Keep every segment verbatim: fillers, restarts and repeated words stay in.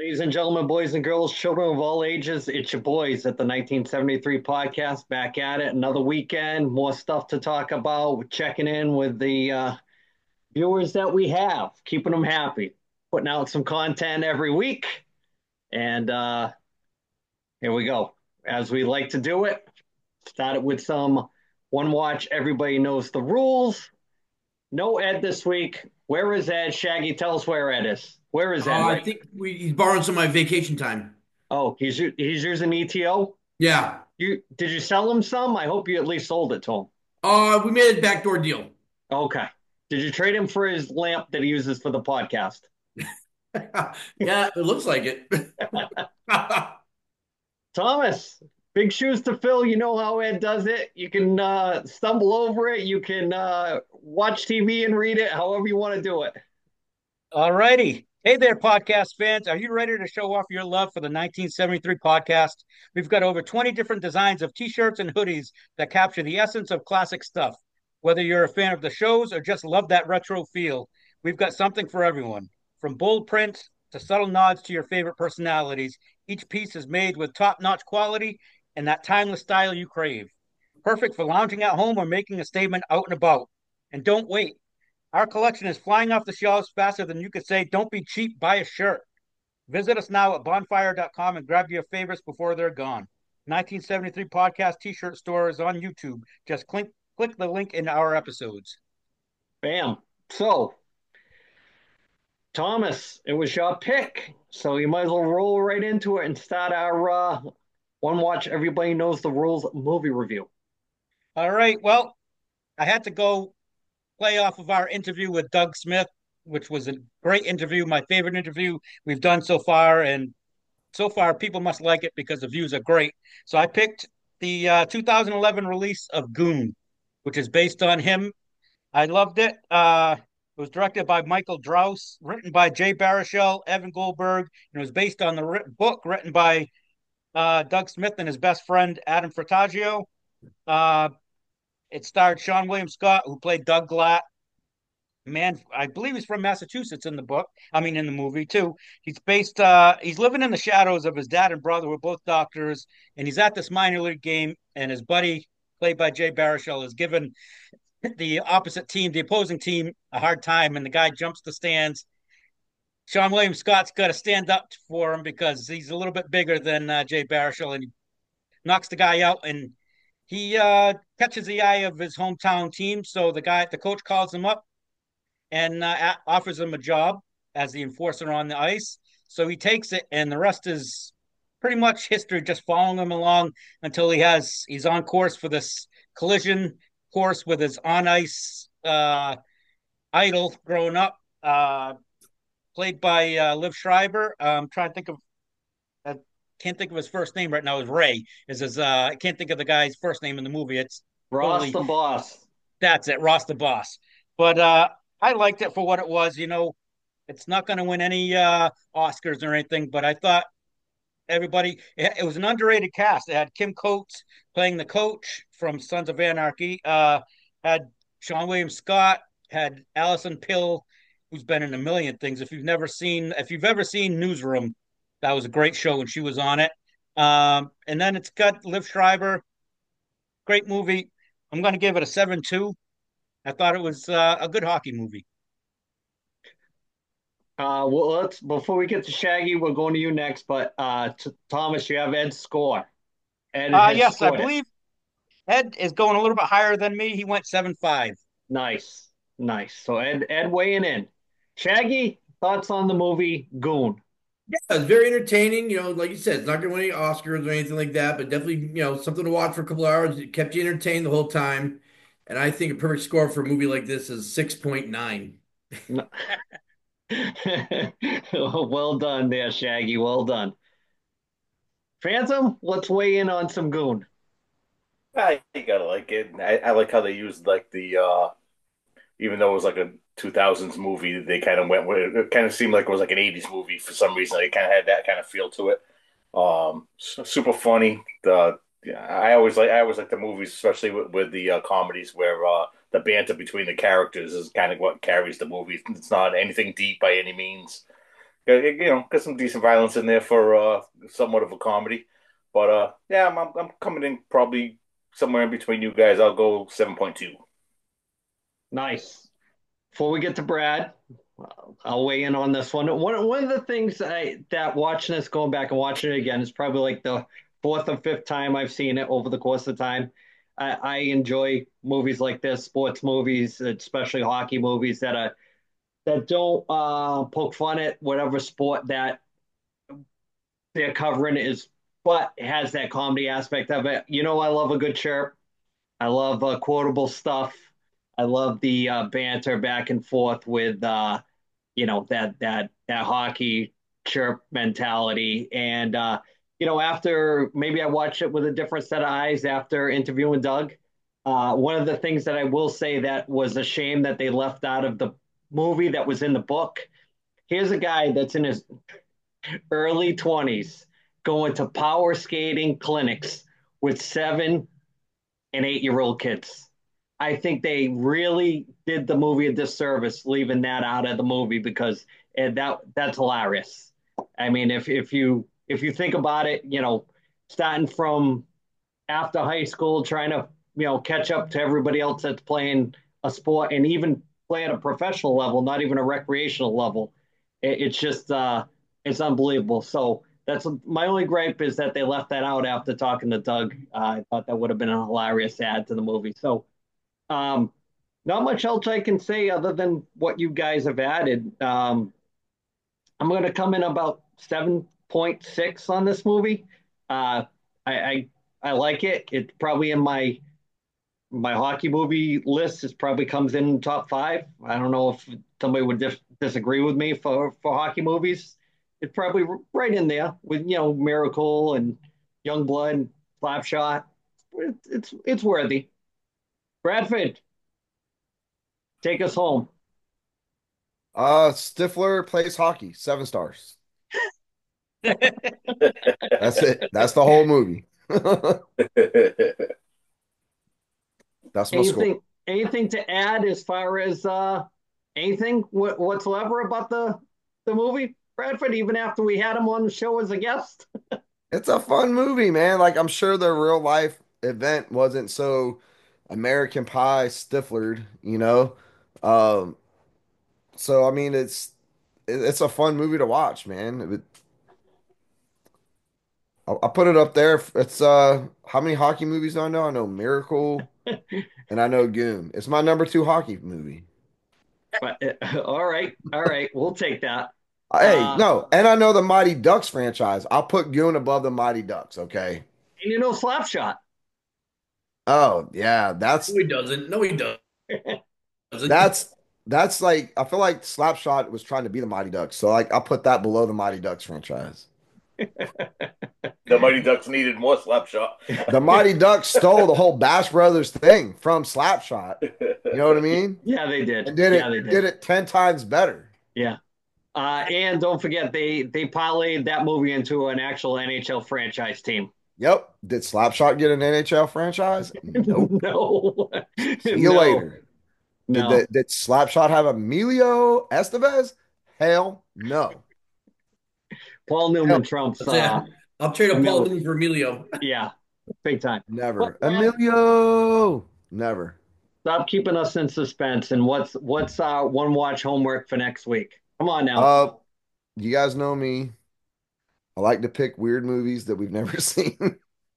Ladies and gentlemen, boys and girls, children of all ages, it's your boys at the nineteen seventy-three podcast. Back at it, another weekend, more stuff to talk about. We're checking in with the uh, viewers that we have, keeping them happy, putting out some content every week. And uh, here we go. As we like to do it, started with some one watch. Everybody knows the rules. No Ed this week. Where is Ed? Shaggy, tell us where Ed is. Where is Ed Uh, I right think we, he's borrowing some of my vacation time. now? Oh, he's he's using E T O. Yeah. You did you sell him some? I hope you at least sold it to him. Uh, we made a backdoor deal. Okay. Did you trade him for his lamp that he uses for the podcast? Yeah, it looks like it. Thomas, big shoes to fill. You know how Ed does it. You can uh, stumble over it. You can uh, watch T V and read it, however you want to do it. All righty. Hey there, podcast fans. Are you ready to show off your love for the nineteen seventy-three podcast? We've got over twenty different designs of t shirts and hoodies that capture the essence of classic stuff. Whether you're a fan of the shows or just love that retro feel, we've got something for everyone. From bold prints to subtle nods to your favorite personalities, each piece is made with top notch quality and that timeless style you crave. Perfect for lounging at home or making a statement out and about. And don't wait. Our collection is flying off the shelves faster than you could say, don't be cheap, buy a shirt. Visit us now at bonfire dot com and grab your favorites before they're gone. nineteen seventy-three Podcast t shirt store is on YouTube. Just click, click the link in our episodes. Bam. So, Thomas, it was your pick. So you might as well roll right into it and start our uh, one watch. Everybody knows the rules movie review. All right. Well, I had to go play off of our interview with Doug Smith, which was a great interview, my favorite interview we've done so far. And so far, people must like it because the views are great. So I picked the uh, two thousand eleven release of Goon, which is based on him. I loved it. Uh, it was directed by Michael Draus, written by Jay Baruchel, Evan Goldberg, and it was based on the writ- book written by uh, Doug Smith and his best friend Adam Furtaggio. Uh, it starred Sean William Scott, who played Doug Glatt. Man, I believe he's from Massachusetts in the book. I mean, in the movie too. He's based. Uh, he's living in the shadows of his dad and brother, who are both doctors, and he's at this minor league game, and his buddy, played by Jay Baruchel, is given the opposite team, the opposing team, a hard time, and the guy jumps the stands. Sean William Scott's got to stand up for him because he's a little bit bigger than uh, Jay Baruchel, and he knocks the guy out, and he uh, catches the eye of his hometown team. So the guy, the coach, calls him up and uh, offers him a job as the enforcer on the ice. So he takes it, and the rest is pretty much history, just following him along until he has he's on course for this collision course with his on ice uh, idol growing up, uh, played by uh, Liv Schreiber. I'm trying to think of. I can't think of his first name right now. Is Ray? Is his? Uh, I can't think of the guy's first name in the movie. It's Ross totally the boss. that's it, Ross the Boss. But uh, I liked it for what it was. You know, it's not going to win any uh, Oscars or anything, but I thought everybody, it, it was an underrated cast. It had Kim Coates playing the coach from Sons of Anarchy, uh, had Sean William Scott, had Allison Pill, who's been in a million things. If you've never seen, if you've ever seen Newsroom, that was a great show and she was on it. Um, and then it's got Liv Schreiber, great movie. I'm going to give it a seven two. I thought it was uh, a good hockey movie. Uh, well, let's before we get to Shaggy, we're going to you next. But uh, t- Thomas, you have Ed's score. Ed Uh, has yes, I scored it. believe Ed is going a little bit higher than me. He went seven five. Nice, nice. So Ed, Ed weighing in. Shaggy, thoughts on the movie Goon? Yeah, it's very entertaining. You know, like you said, it's not going to win any Oscars or anything like that, but definitely, you know, something to watch for a couple of hours. It kept you entertained the whole time. And I think a perfect score for a movie like this is six point nine. No. Well done there, Shaggy. Well done. Phantom, let's weigh in on some Goon. I you gotta like it. I, I like how they used like the uh even though it was like a two thousands movie, they kind of went with it. It kind of seemed like it was like an eighties movie for some reason. They kind of had that kind of feel to it. Um, su- super funny. The yeah, I always like I always like the movies, especially with, with the uh, comedies where uh the banter between the characters is kind of what carries the movie. It's not anything deep by any means. Got, you know, got some decent violence in there for uh, somewhat of a comedy. But uh, yeah, I'm, I'm I'm coming in probably somewhere in between you guys. I'll go seven point two. Nice. Before we get to Brad, I'll weigh in on this one. One one of the things I that watching this, going back and watching it again, is probably like the fourth or fifth time I've seen it over the course of time. I, I enjoy movies like this, sports movies, especially hockey movies that are that don't uh, poke fun at whatever sport that they're covering is, but has that comedy aspect of it. You know, I love a good chirp. I love uh, quotable stuff. I love the uh, banter back and forth with uh, you know that that that hockey chirp mentality. And uh, you know, after maybe I watched it with a different set of eyes after interviewing Doug. Uh, one of the things that I will say that was a shame that they left out of the movie that was in the book. Here's a guy that's in his early twenties going to power skating clinics with seven and eight year old kids. I think they really did the movie a disservice leaving that out of the movie because and that that's hilarious. I mean, if if you if you think about it, you know, starting from after high school, trying to you know catch up to everybody else that's playing a sport and even play at a professional level, not even a recreational level. It, it's just uh, it's unbelievable. So that's my only gripe is that they left that out after talking to Doug. Uh, I thought that would have been a hilarious add to the movie. So um, not much else I can say other than what you guys have added. Um, I'm going to come in about seven point six on this movie. Uh, I, I I like it. It's probably in my my hockey movie list. It probably comes in top five. I don't know if somebody would dis- disagree with me for for hockey movies. It's probably right in there with you know Miracle and Youngblood, Slapshot. It's it's it's worthy. Bradford, take us home. Uh, Stifler plays hockey, seven stars. That's it. That's the whole movie. That's my score. Anything anything to add as far as uh anything wh- whatsoever about the the movie, Bradford? Even after we had him on the show as a guest. It's a fun movie, man. Like I'm sure the real life event wasn't so American Pie Stiflered, you know. Um, so I mean, it's it- it's a fun movie to watch, man. It, I'll, I'll put it up there. It's uh, how many hockey movies do I know? I know Miracle and I know Goon. It's my number two hockey movie. But uh, all right, all right, we'll take that. Hey, Uh, no, and I know the Mighty Ducks franchise. I'll put Goon above the Mighty Ducks. Okay. and you know Slapshot. Oh yeah, No, that's he doesn't. No, he doesn't. that's that's like I feel like Slapshot was trying to be the Mighty Ducks, so like I'll put that below the Mighty Ducks franchise. The Mighty Ducks needed more slap shot. The Mighty Ducks stole the whole Bash Brothers thing from Slapshot. You know what I mean? Yeah, they did. And did Yeah, they it did did. it ten times better. Yeah. Uh, and don't forget they they parlayed that movie into an actual N H L franchise team. Yep. Did Slapshot get an N H L franchise? Nope. No, See you no, later. Did no. the did Slapshot have Emilio Estevez? Hell no. Paul Hell Newman trumps That's it. uh, I'll trade up Paul Emilio. Newman for Emilio. Yeah, big time. never. But Brad, Emilio. Never. stop keeping us in suspense. And what's what's our one watch homework for next week? Come on now. Uh, you guys know me. I like to pick weird movies that we've never seen.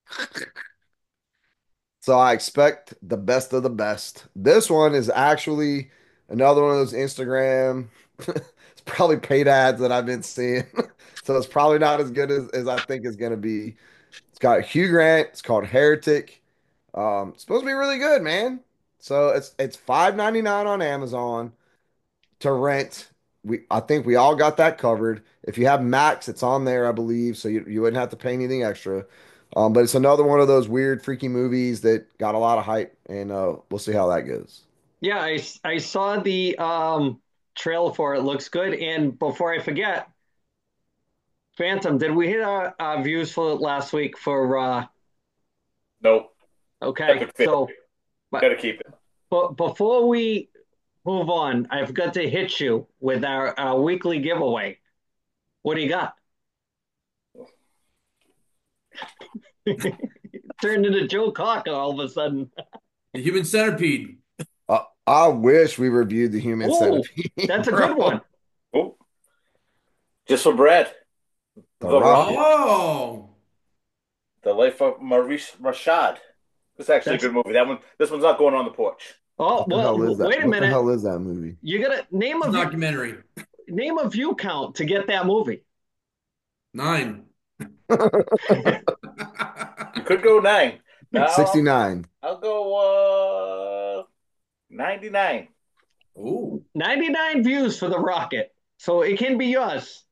So I expect the best of the best. This one is actually another one of those Instagram. It's probably paid ads that I've been seeing. So it's probably not as good as, as I think it's going to be. It's got Hugh Grant. It's called Heretic. Um, it's supposed to be really good, man. So it's it's five ninety nine on Amazon to rent. We I think we all got that covered. If you have Max, it's on there, I believe, so you, you wouldn't have to pay anything extra. Um, but it's another one of those weird, freaky movies that got a lot of hype, and uh, we'll see how that goes. Yeah, I, I saw the um, trailer for it. Looks good. And before I forget, Phantom, did we hit our, our views for last week for uh, Nope. okay. Epic fail. So but, Gotta keep it. but before we move on, I forgot to hit you with our, our weekly giveaway. What do you got? Turned into Joe Cocker all of a sudden. The Human Centipede. Uh, I wish we reviewed the Human Oh, Centipede, that's a good one. bro. Oh, just for Brad. The The Rocket. Rocket. Oh, The Life of Maurice Rashad. It's actually a That's good movie. That one. This one's not going on the porch. oh What the well. hell is that? Wait a What the minute. hell is that movie? You gotta name it's a a view, documentary. name a view count to get that movie. Nine. You could go nine. Now I'll, sixty-nine. I'll go uh, ninety-nine. Oh, ninety-nine views for the Rocket, so it can be yours.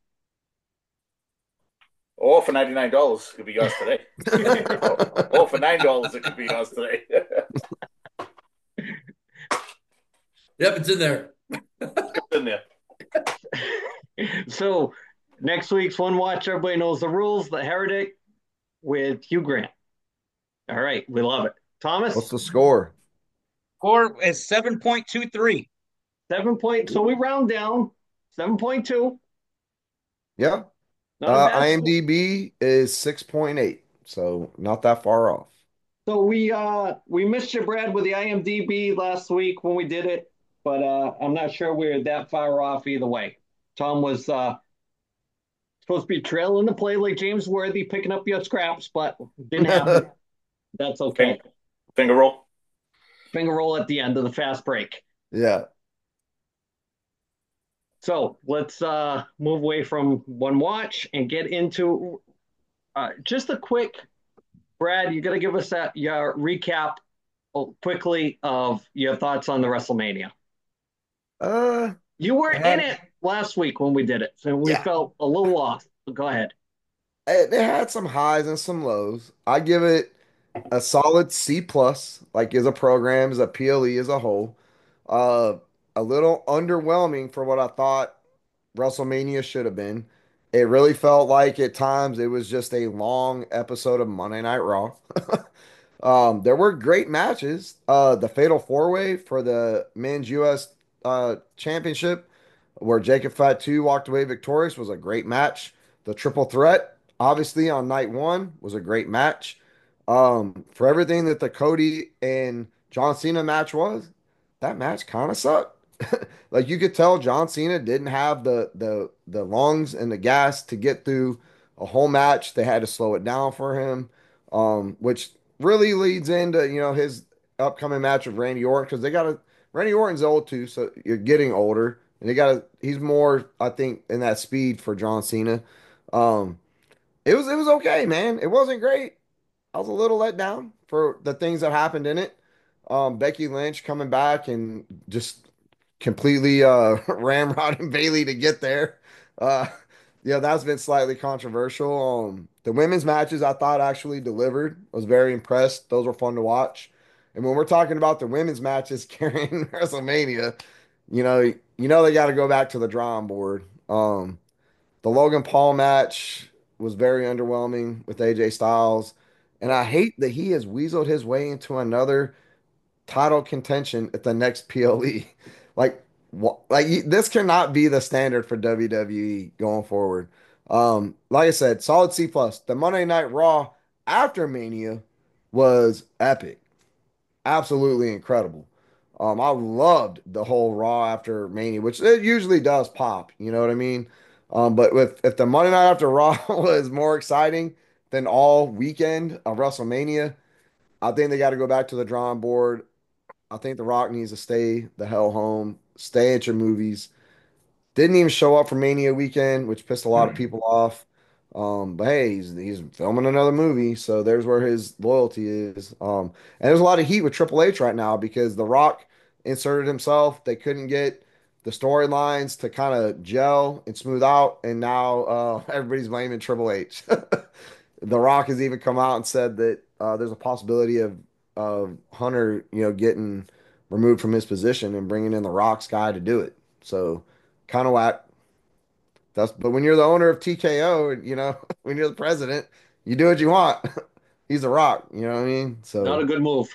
Or for ninety-nine dollars, it could be yours today. Or for nine dollars, it could be yours today. yep, it's in there. It's in there. So next week's One Watch, everybody knows the rules. The Heretic with Hugh Grant. All right, we love it. What's Thomas, the score? Score is seven point two three. seven point. So we round down seven point two. Yeah. Not a Uh, bad score. IMDb is six point eight, so not that far off. So we uh we missed you, Brad, with the IMDb last week when we did it, but uh I'm not sure we're that far off either way. Tom was uh supposed to be trailing the play like James Worthy, picking up your scraps, but didn't happen. That's okay. Finger, finger roll. Finger roll at the end of the fast break. Yeah. So let's uh move away from One Watch and get into uh just a quick, Brad, you got to give us that your recap quickly of your thoughts on the WrestleMania. Uh, You were it in had, it last week when we did it, so we yeah, felt a little lost. But go ahead. it, it had some highs and some lows. I give it a solid C plus, like as a program, as a P L E as a whole. Uh, a little underwhelming for what I thought WrestleMania should have been. It really felt like at times it was just a long episode of Monday Night Raw. Um, there were great matches. Uh, the Fatal Four Way for the men's U S uh, Championship, where Jacob Fatu walked away victorious, was a great match. The Triple Threat, obviously on night one, was a great match. Um, for everything that the Cody and John Cena match was, that match kind of sucked. Like you could tell John Cena didn't have the the the lungs and the gas to get through a whole match. They had to slow it down for him, um, which really leads into you know his upcoming match with Randy Orton because they got to Randy Orton's old too, so you're getting older, and they got to he's more I think in that speed for John Cena. Um, it was it was okay, man. It wasn't great. I was a little let down for the things that happened in it. Um, Becky Lynch coming back and just completely uh, ramrodding Bailey to get there. Uh, yeah, that's been slightly controversial. Um, the women's matches I thought actually delivered. I was very impressed. Those were fun to watch. And when we're talking about the women's matches carrying WrestleMania, you know, you know they got to go back to the drawing board. Um, the Logan Paul match was very underwhelming with A J Styles, and I hate that he has weaseled his way into another title contention at the next P L E. Like, wh- like you- this cannot be the standard for W W E going forward. Um, like I said, solid C plus. The Monday Night Raw after Mania was epic, absolutely incredible. Um, I loved the whole Raw after Mania, which it usually does pop. You know what I mean? Um, but with if the Monday Night after Raw was more exciting than all weekend of WrestleMania, I think they got to go back to the drawing board. I think The Rock needs to stay the hell home, stay at your movies. Didn't even show up for Mania weekend, which pissed a lot of people off. Um, but hey, he's he's filming another movie, so there's where his loyalty is. Um, and there's a lot of heat with Triple H right now because The Rock inserted himself. They couldn't get the storylines to kind of gel and smooth out, and now uh, everybody's blaming Triple H. The Rock has even come out and said that uh, there's a possibility of of Hunter, you know, getting removed from his position and bringing in the Rock's guy to do it. So kind of whack. That's but when you're the owner of T K O, and you know, when you're the president, you do what you want. He's the Rock, you know what I mean? Not a So, good move.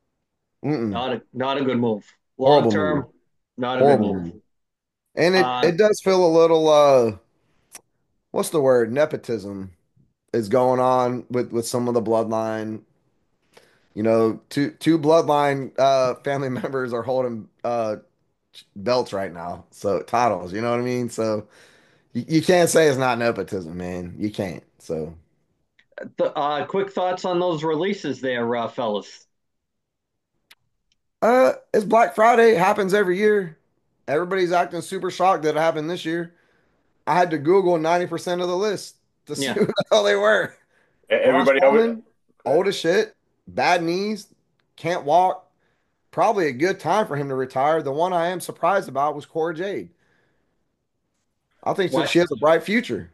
mm-mm. Not a not a good move. Long Horrible move. term, not a good Horrible move. move. And it Uh, it does feel a little uh what's the word? Nepotism is going on with with some of the bloodline. You know, two two bloodline uh family members are holding uh belts right now. So titles, you know what I mean? So you, you can't say it's not nepotism, man. You can't. So The, uh, quick thoughts on those releases there, uh, fellas. uh it's Black Friday, it happens every year. Everybody's acting super shocked that it happened this year. I had to Google ninety percent of the list to see Yeah. who the hell they were. E- Braun Everybody always. Strowman, old as shit, bad knees, can't walk. Probably a good time for him to retire. The one I am surprised about was Cora Jade. I think that What she has a bright future.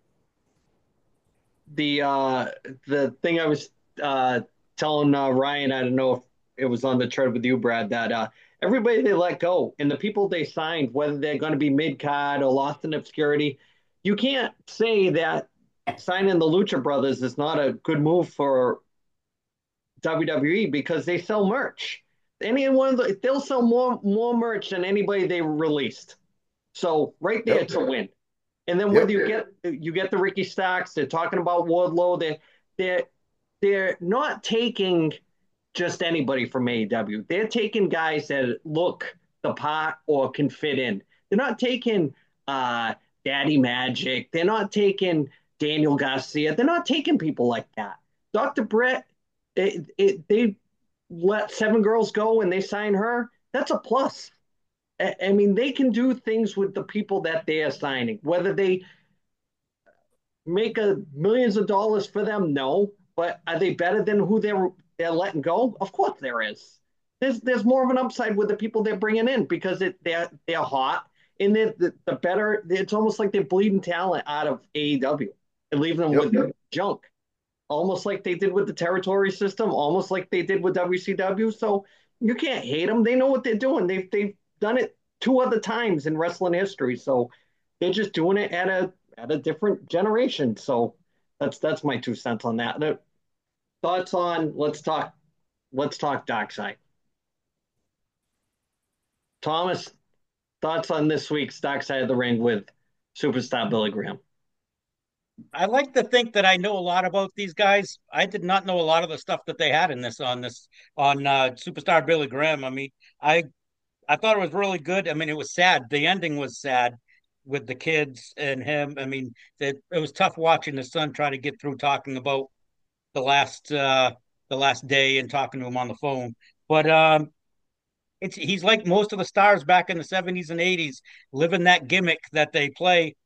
the uh, the thing I was uh, telling uh, Ryan, I don't know if it was on the thread with you, Brad, that uh, everybody they let go and the people they signed, whether they're going to be mid card or lost in obscurity, you can't say that signing the Lucha Brothers is not a good move for W W E because they sell merch. Any one of the, they'll sell more more merch than anybody they released. So right there, Yep. it's a win. And then whether Yep. you get you get the Ricky Starks, they're talking about Wardlow. They they're they're not taking just anybody from A E W. They're taking guys that look the part or can fit in. They're not taking uh, Daddy Magic. They're not taking Daniel Garcia. They're not taking people like that. Doctor Brett, it, it, they let seven girls go and they sign her. That's a plus. I, I mean, they can do things with the people that they are signing. Whether they make a millions of dollars for them, no. But are they better than who they're they're letting go? Of course there is. There's there's more of an upside with the people they're bringing in because it they're they're hot and they're, the the better. It's almost like they're bleeding talent out of A E W and leaving them Yep. with junk, almost like they did with the territory system, almost like they did with W C W. So you can't hate them. They know what they're doing. They've they've done it two other times in wrestling history. So they're just doing it at a at a different generation. So that's that's my two cents on that. Now, thoughts on let's talk let's talk dark side. Thomas, thoughts on this week's dark side of the ring with superstar Billy Graham. I like to think that I know a lot about these guys. I did not know a lot of the stuff that they had in this on this on uh, Superstar Billy Graham. I mean, I I thought it was really good. I mean, it was sad. The ending was sad with the kids and him. I mean, it, it was tough watching the son try to get through talking about the last uh the last day and talking to him on the phone. But um it's he's like most of the stars back in the seventies and eighties, living that gimmick that they play.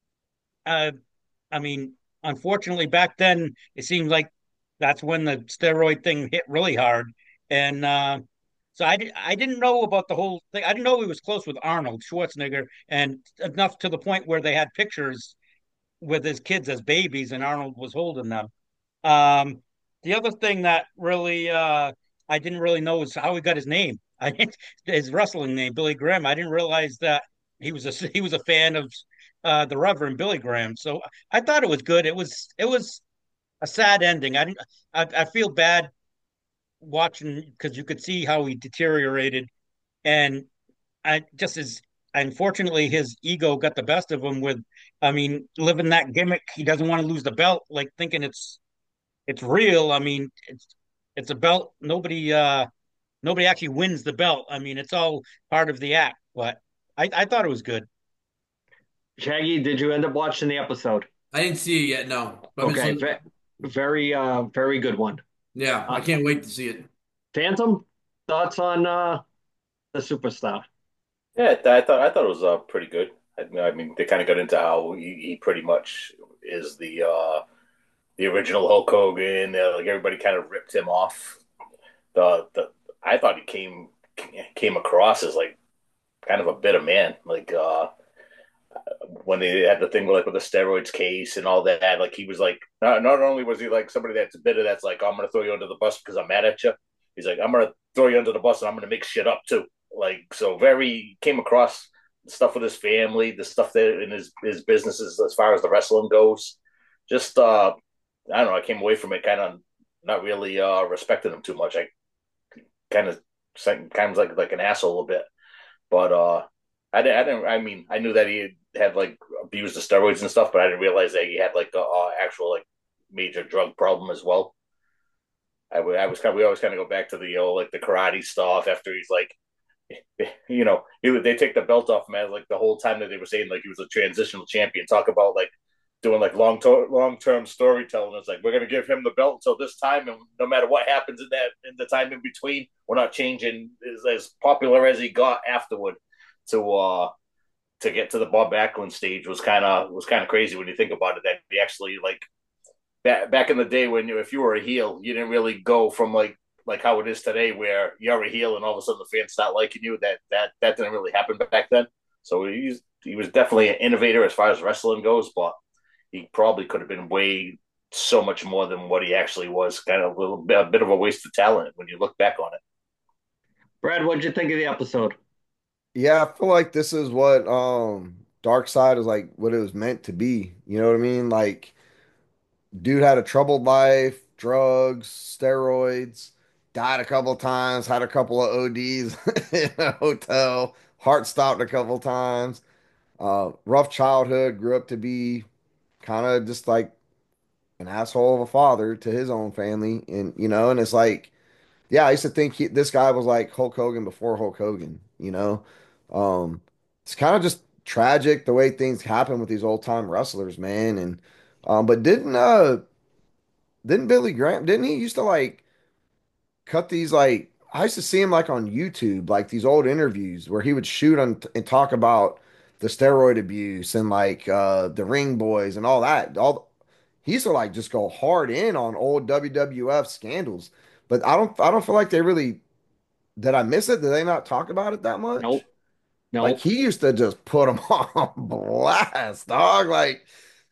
Uh I mean, unfortunately back then it seemed like that's when the steroid thing hit really hard. And uh so I, di- I didn't know about the whole thing. I didn't know he was close with Arnold Schwarzenegger and enough to the point where they had pictures with his kids as babies and Arnold was holding them. Um, the other thing that really uh, I didn't really know is how he got his name. I didn't, his wrestling name, Billy Graham. I didn't realize that he was a he was a fan of uh, the Reverend Billy Graham. So I thought it was good. It was it was a sad ending. I didn't. I, I feel bad watching because you could see how he deteriorated, and I just as unfortunately his ego got the best of him with. I mean, living that gimmick. He doesn't want to lose the belt, like thinking it's it's real. I mean, it's it's a belt. Nobody uh nobody actually wins the belt. I mean, it's all part of the act. But I, I thought it was good. Shaggy, did you end up watching the episode? I didn't see it yet, no. But I'm Okay, just, ve- very uh very good one. yeah, I Uh, can't wait to see it. Phantom, thoughts on uh the superstar? Yeah, I thought I thought it was uh, pretty good. I, I mean, they kind of got into how he, he pretty much is the uh, the original Hulk Hogan. Uh, like everybody kind of ripped him off. The the I thought he came came across as like kind of a bitter man. Like uh, when they had the thing with like with the steroids case and all that. Like he was like not, not only was he like somebody that's bitter, that's like, oh, I'm gonna throw you under the bus because I'm mad at you. He's like, I'm gonna throw you under the bus and I'm gonna make shit up too. Like so, very came across the stuff with his family, the stuff that in his his businesses as far as the wrestling goes. Just uh, I don't know. I came away from it kind of not really uh respecting him too much. I kind of kind of like like an asshole a bit, but uh, I didn't. I didn't. I mean, I knew that he had, had like abused the steroids and stuff, but I didn't realize that he had like a, a actual like major drug problem as well. I, I was kind of, we always kind of go back to the old like the karate stuff after he's like, you know, he, they take the belt off him like the whole time that they were saying like he was a transitional champion. Talk about like doing like long to- long term storytelling. It's like we're gonna give him the belt until this time, and no matter what happens in that in the time in between, we're not changing. Is as popular as he got afterward to uh to get to the Bob Backlund stage was kind of was kind of crazy when you think about it. That he actually like back back in the day when you, if you were a heel, you didn't really go from like like how it is today, where you're a heel and all of a sudden the fans start liking you. That that that didn't really happen back then. So he's he was definitely an innovator as far as wrestling goes, but he probably could have been way so much more than what he actually was. Kind of a little bit, a bit of a waste of talent when you look back on it. Brad, what'd you think of the episode? Yeah, I feel like this is what um Dark Side is like what it was meant to be. You know what I mean? Like dude had a troubled life, drugs, steroids, died a couple times, had a couple of O Ds in a hotel, heart stopped a couple times. Uh rough childhood, grew up to be kind of just like an asshole of a father to his own family and you know, and it's like yeah, I used to think he, this guy was like Hulk Hogan before Hulk Hogan, you know? Um, it's kind of just tragic the way things happen with these old time wrestlers, man. And um, but didn't uh didn't Billy Graham didn't he used to like cut these like I used to see him like on YouTube, like these old interviews where he would shoot on and talk about the steroid abuse and like uh the Ring Boys and all that. All he used to like just go hard in on old W W F scandals. But I don't I don't feel like they really did I miss it? Did they not talk about it that much? Nope, Like nope. he used to just put them on blast, dog. Like,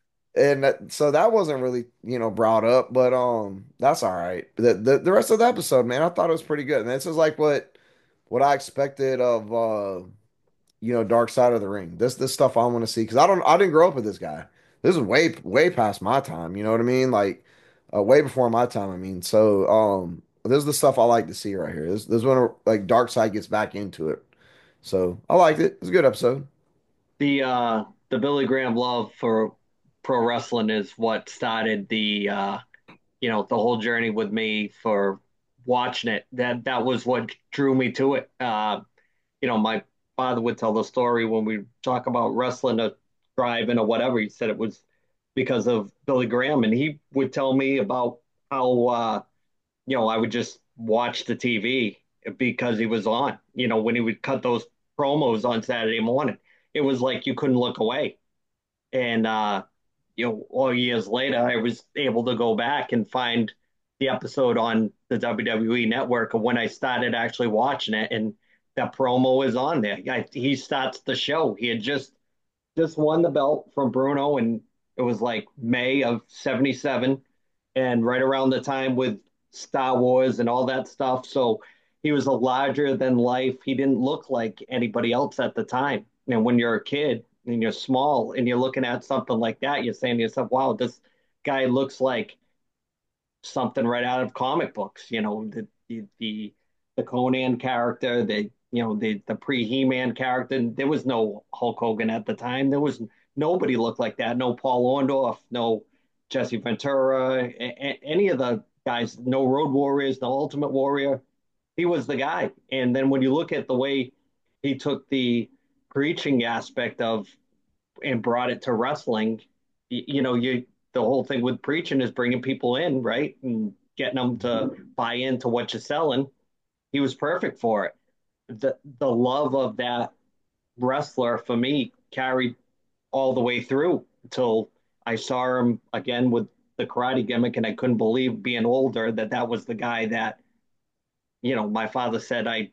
and that, so that wasn't really, you know, brought up, but um, that's all right. The, the the rest of the episode, man, I thought it was pretty good. And this is like what what I expected of uh, you know, Dark Side of the Ring. This this stuff I want to see because I don't I didn't grow up with this guy. This is way way past my time. You know what I mean? Like, uh, way before my time. I mean, so um, this is the stuff I like to see right here. This this is when like Dark Side gets back into it. So I liked it. It's a good episode. The uh the Billy Graham love for pro wrestling is what started the uh you know the whole journey with me for watching it. That that was what drew me to it. Uh, you know, my father would tell the story when we talk about wrestling or driving or whatever. He said it was because of Billy Graham, and he would tell me about how uh, you know I would just watch the T V because he was on. You know, when he would cut those promos on Saturday morning, it was like you couldn't look away. And uh, you know, all years later, I was able to go back and find the episode on the W W E Network of when I started actually watching it, and that promo is on there. I, he starts the show. He had just just won the belt from Bruno, and it was like May of seventy-seven, and right around the time with Star Wars and all that stuff. So he was a larger than life. He didn't look like anybody else at the time. And when you're a kid and you're small and you're looking at something like that, you're saying to yourself, wow, this guy looks like something right out of comic books. You know, the the the, the Conan character, the you know the the pre He-Man character. There was no Hulk Hogan at the time. There was nobody looked like that. No Paul Orndorff, no Jesse Ventura, a, a, any of the guys. No Road Warriors, no Ultimate Warrior. He was the guy. And then when you look at the way he took the preaching aspect of and brought it to wrestling, you, you know, you the whole thing with preaching is bringing people in, right, and getting them to buy into what you're selling. He was perfect for it. The the love of that wrestler for me carried all the way through until I saw him again with the karate gimmick, and I couldn't believe being older that that was the guy that you know my father said I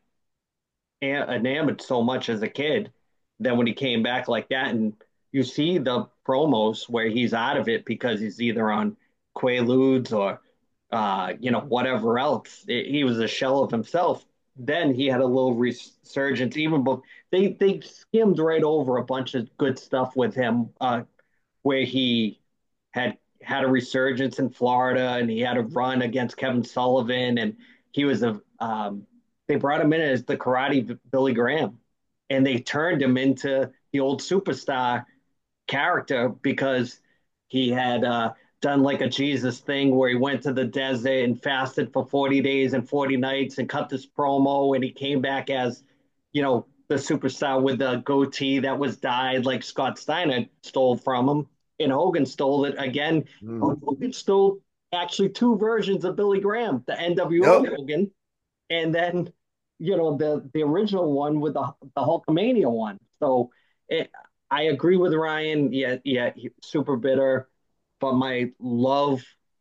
enamored so much as a kid. Then when he came back like that, and you see the promos where he's out of it because he's either on Quaaludes or uh, you know whatever else. It, he was a shell of himself. Then he had a little resurgence. Even but they they skimmed right over a bunch of good stuff with him, uh, where he had had a resurgence in Florida and he had a run against Kevin Sullivan and he was a um, they brought him in as the karate Billy Graham and they turned him into the old superstar character because he had uh, done like a Jesus thing where he went to the desert and fasted for forty days and forty nights and cut this promo, and he came back as, you know, the superstar with the goatee that was dyed like Scott Steiner stole from him, and Hogan stole it again. Mm. Hogan stole actually two versions of Billy Graham, the N W O Yep. Hogan, and then you know the the original one with the the Hulkamania one. So it, I agree with Ryan. Yeah, yeah, super bitter, but my love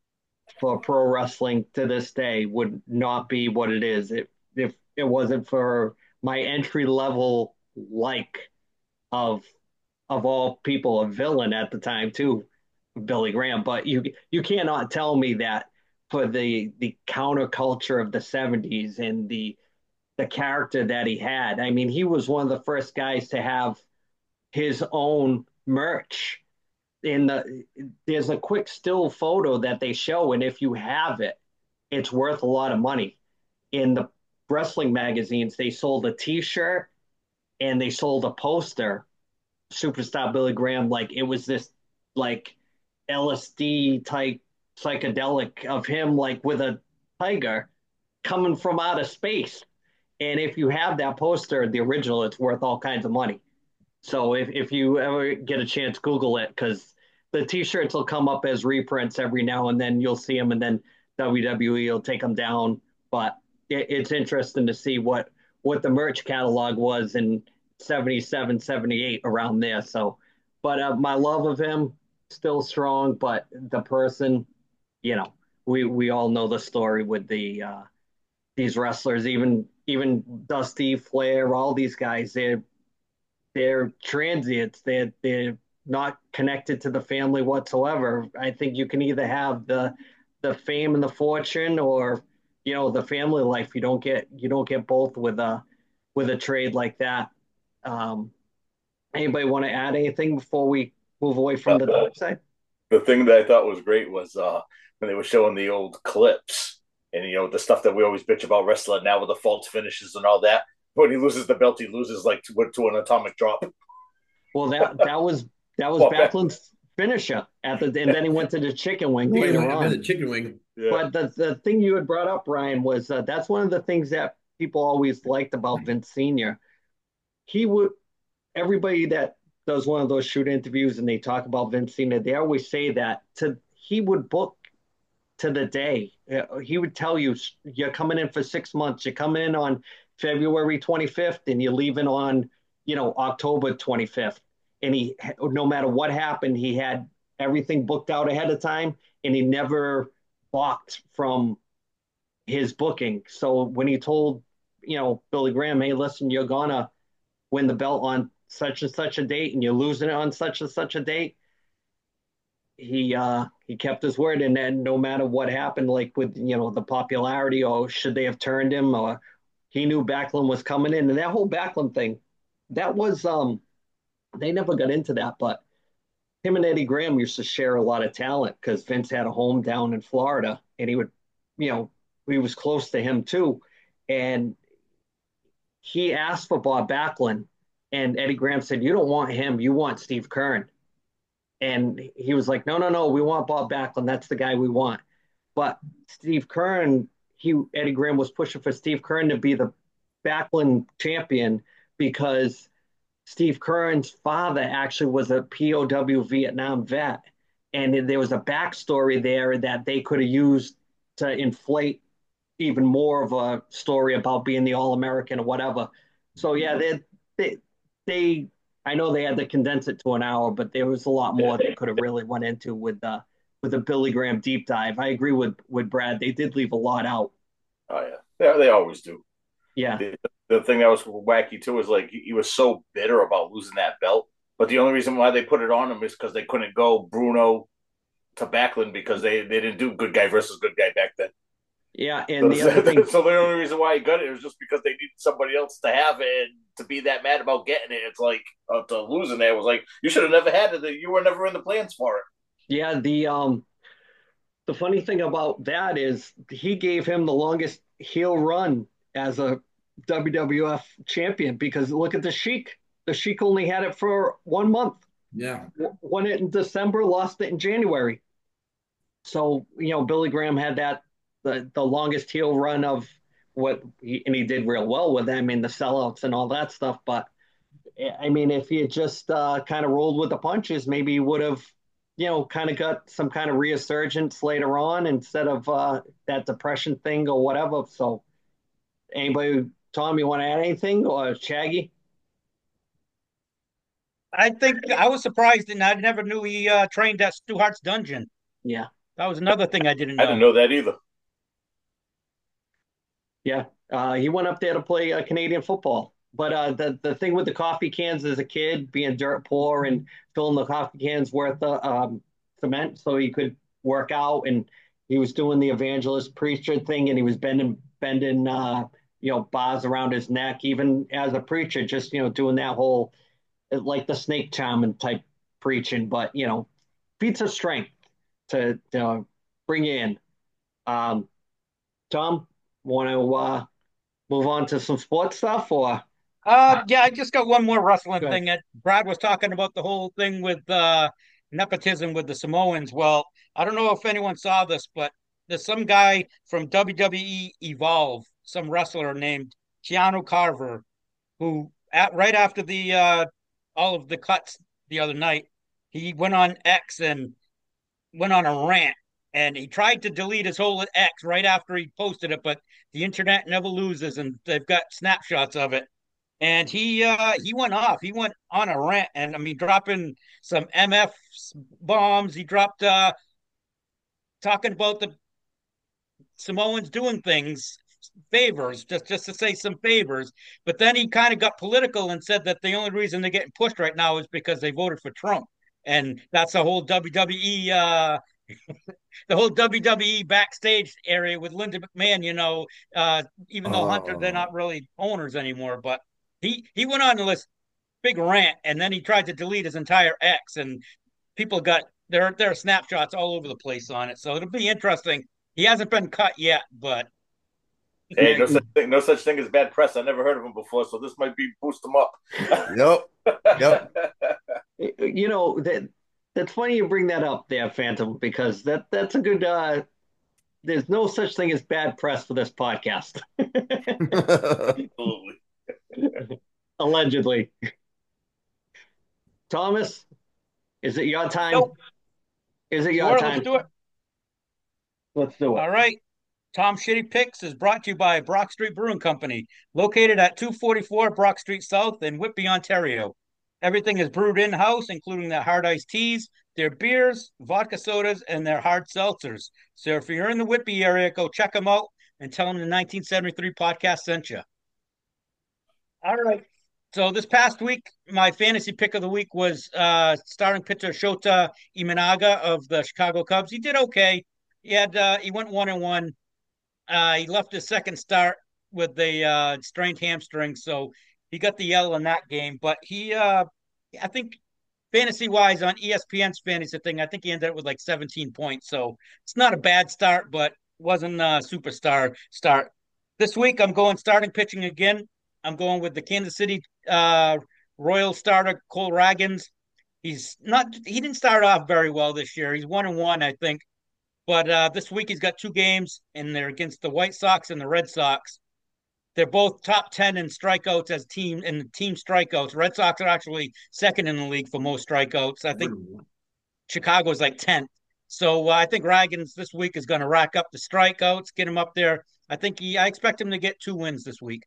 for pro wrestling to this day would not be what it is if if it wasn't for my entry level like of of all people a villain at the time too, Billy Graham. But you you cannot tell me that for the the counterculture of the seventies and the the character that he had. I mean, he was one of the first guys to have his own merch. In the there's a quick still photo that they show, and if you have it, it's worth a lot of money. In the wrestling magazines, they sold a T-shirt and they sold a poster. Superstar Billy Graham, like it was this like L S D type psychedelic of him, like with a tiger coming from outer space. And if you have that poster, the original, it's worth all kinds of money. So if, if you ever get a chance, Google it because the T-shirts will come up as reprints every now and then. You'll see them, and then W W E will take them down. But it, it's interesting to see what what the merch catalog was in seventy-seven, seventy-eight around there. So, but uh, my love of him still strong. But the person, you know, we we all know the story with the uh, these wrestlers, even even Dusty, Flair, all these guys. They're they're transients. They're they're not connected to the family whatsoever. I think you can either have the the fame and the fortune, or you know the family life. You don't get you don't get both with a with a trade like that. Um, Anybody want to add anything before we move away from the dark side? The thing that I thought was great was uh, when they were showing the old clips and you know the stuff that we always bitch about wrestling now with the false finishes and all that. When he loses the belt, he loses like to, to an atomic drop. Well, that that was that was Well, Backlund's finisher at the, and then he went to the chicken wing Chicken later wing, on. the chicken wing. Yeah. But the the thing you had brought up, Ryan, was uh, that's one of the things that people always liked about Vince Senior. He would everybody that does one of those shoot interviews and they talk about Vince Senior, they always say that to he would book to the day. Uh, He would tell you you're coming in for six months. You're coming in on February twenty-fifth, and you're leaving on you know October twenty-fifth. And he, no matter what happened, he had everything booked out ahead of time, and he never balked from his booking. So when he told you know Billy Graham, hey, listen, you're gonna win the belt on such and such a date, and you're losing it on such and such a date, he uh he kept his word. And then no matter what happened, like with you know the popularity, or should they have turned him, or he knew Backlund was coming in, and that whole Backlund thing, that was um they never got into that, but him and Eddie Graham used to share a lot of talent because Vince had a home down in Florida, and he would you know he was close to him too. And he asked for Bob Backlund, and Eddie Graham said, you don't want him, you want Steve Keirn. And he was like, no, no, no, we want Bob Backlund. That's the guy we want. But Steve Keirn, he Eddie Graham was pushing for Steve Keirn to be the Backlund champion because Steve Keirn's father actually was a P O W Vietnam vet. And there was a backstory there that they could have used to inflate even more of a story about being the All-American or whatever. So yeah, they they they I know they had to condense it to an hour, but there was a lot more they could have really went into with the with the Billy Graham deep dive. I agree with with Brad. They did leave a lot out. Oh yeah, yeah, they always do. Yeah. The, the thing that was wacky too is like he was so bitter about losing that belt, but the only reason why they put it on him is because they couldn't go Bruno to Backlund because they they didn't do good guy versus good guy back then. Yeah, and the other thing, so the only reason why he got it was just because they needed somebody else to have it, and to be that mad about getting it. It's like uh, to losing it was like you should have never had it. You were never in the plans for it. yeah, the um the funny thing about that is he gave him the longest heel run as a W W F champion because look at the Sheik. The Sheik only had it for one month. Yeah. Won it in December, lost it in January. So, you know, Billy Graham had that the the longest heel run of what he, and he did real well with them in the sellouts and all that stuff. But I mean, if he had just uh, kind of rolled with the punches, maybe he would have, you know, kind of got some kind of resurgence later on instead of uh, that depression thing or whatever. So, anybody, Tom, you want to add anything or Shaggy? I think I was surprised, and I never knew he uh, trained at Stu Hart's dungeon. Yeah, That was another thing I didn't I didn't know. know that either. yeah. Uh, he went up there to play uh, Canadian football. But uh, the the thing with the coffee cans as a kid, being dirt poor and filling the coffee cans worth of um, cement so he could work out, and he was doing the evangelist preacher thing, and he was bending bending uh, you know bars around his neck, even as a preacher, just you know doing that whole like the snake charming type preaching. But you know, feats of strength to, to bring in. Um, Tom, want to uh, move on to some sports stuff or? Uh, yeah, I just got one more wrestling Good. thing. That Brad was talking about the whole thing with uh, nepotism with the Samoans. Well, I don't know if anyone saw this, but there's some guy from W W E Evolve, some wrestler named Keanu Carver, who at right after the uh, all of the cuts the other night, he went on X and went on a rant. And he tried to delete his whole X right after he posted it, but the internet never loses, and they've got snapshots of it. And he uh he went off. He went on a rant, and I mean, dropping some M F bombs. He dropped uh talking about the Samoans doing things, favors, just just to say some favors. But then he kind of got political and said that the only reason they're getting pushed right now is because they voted for Trump. And that's the whole W W E uh the whole W W E backstage area with Linda McMahon, you know, uh, even though Hunter, they're Oh, not really owners anymore, but he he went on this big rant, and then he tried to delete his entire X, and people got there there are snapshots all over the place on it. So it'll be interesting. He hasn't been cut yet, but Hey, no such thing, no such thing as bad press. I never heard of him before, so this might be boost him up. yep, yep. You know that that's funny you bring that up there, Phantom, because that that's a good. Uh, there's no such thing as bad press for this podcast, Absolutely. allegedly. Thomas, is it your time? nope. Is it your Sure, let's time? do it. Let's do it. All right. Tom Shitty Picks is brought to you by Brock Street Brewing Company, located at two forty-four Brock Street South in Whitby, Ontario. Everything is brewed in house, including their hard iced teas, their beers, vodka sodas, and their hard seltzers. So if you're in the Whitby area, go check them out and tell them the nineteen seventy-three podcast sent you. All right. So this past week, my fantasy pick of the week was uh, starting pitcher Shota Imanaga of the Chicago Cubs. He did okay. He had uh, he went one and one. Uh, he left his second start with the uh, strained hamstring, so he got the yellow in that game. But he, uh, I think, fantasy wise on E S P N's fantasy thing, I think he ended up with like seventeen points. So it's not a bad start, but wasn't a superstar start. This week, I'm going starting pitching again. I'm going with the Kansas City uh, Royal starter Cole Ragans. He's not. He didn't start off very well this year. He's one and one, I think. But uh, this week he's got two games, and they're against the White Sox and the Red Sox. They're both top ten in strikeouts as team in team strikeouts. Red Sox are actually second in the league for most strikeouts. I think Chicago's like tenth. So uh, I think Ragans this week is going to rack up the strikeouts, get him up there. I think he. I expect him to get two wins this week.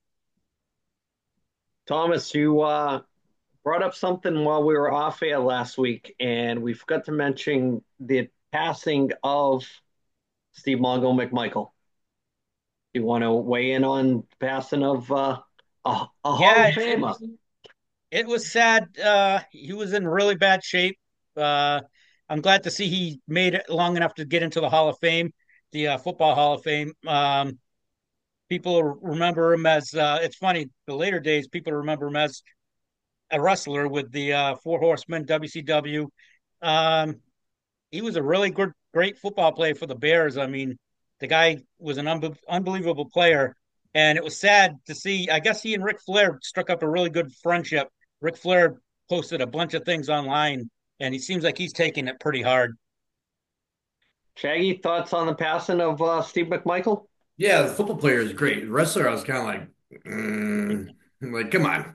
Thomas, you uh, brought up something while we were off air last week, and we forgot to mention the passing of Steve Mongo McMichael. You want to weigh in on the passing of uh, a, a Hall Yeah, of it, it Famer? was it was sad. Uh, he was in really bad shape. Uh, I'm glad to see he made it long enough to get into the Hall of Fame, the uh, Football Hall of Fame. Um, people remember him as uh, it's funny. The later days, people remember him as a wrestler with the uh, Four Horsemen W C W. Um, he was a really good, great football player for the Bears. I mean, the guy was an unbe- unbelievable player, and it was sad to see. I guess he and Ric Flair struck up a really good friendship. Ric Flair posted a bunch of things online and he seems like he's taking it pretty hard. Shaggy, thoughts on the passing of uh, Steve McMichael? Yeah, the football player is great. The wrestler, I was kind of like, mm, I'm like, come on.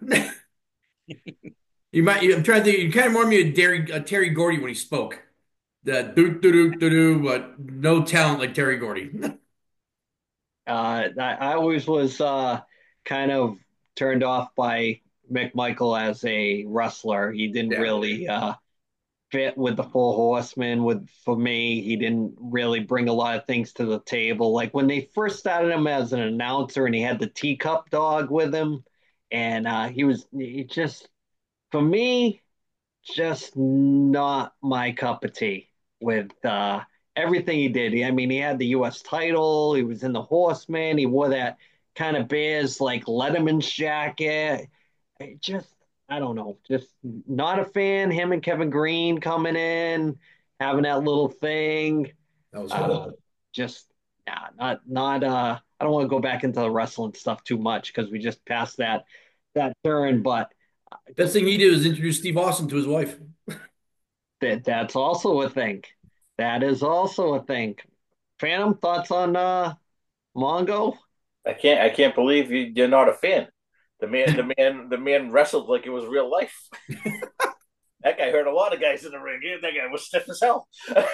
You might. I'm trying to think. You kind of remind me of Terry, uh, Terry Gordy when he spoke. The do do do do do, but no talent like Terry Gordy. Uh, I, I always was uh, kind of turned off by McMichael as a wrestler. He didn't Yeah. really uh, fit with the Four Horsemen. With for me, he didn't really bring a lot of things to the table. Like when they first started him as an announcer, and he had the teacup dog with him, and uh, he was he just for me just not my cup of tea with uh, everything he did. I mean, he had the U S title. He was in the Horseman. He wore that kind of Bears like Letterman's jacket. It just, I don't know, just not a fan. Him and Kevin Green coming in, having that little thing. That was Uh, horrible. just, nah, not, not. Uh, I don't want to go back into the wrestling stuff too much because we just passed that that turn, but. Best thing he did was introduce Steve Austin to his wife. That that's also a thing. That is also a thing. Phantom, thoughts on uh Mongo? I can't I can't believe you, you're not a fan. The man the man the man wrestled like it was real life. That guy hurt a lot of guys in the ring. That guy was stiff as hell.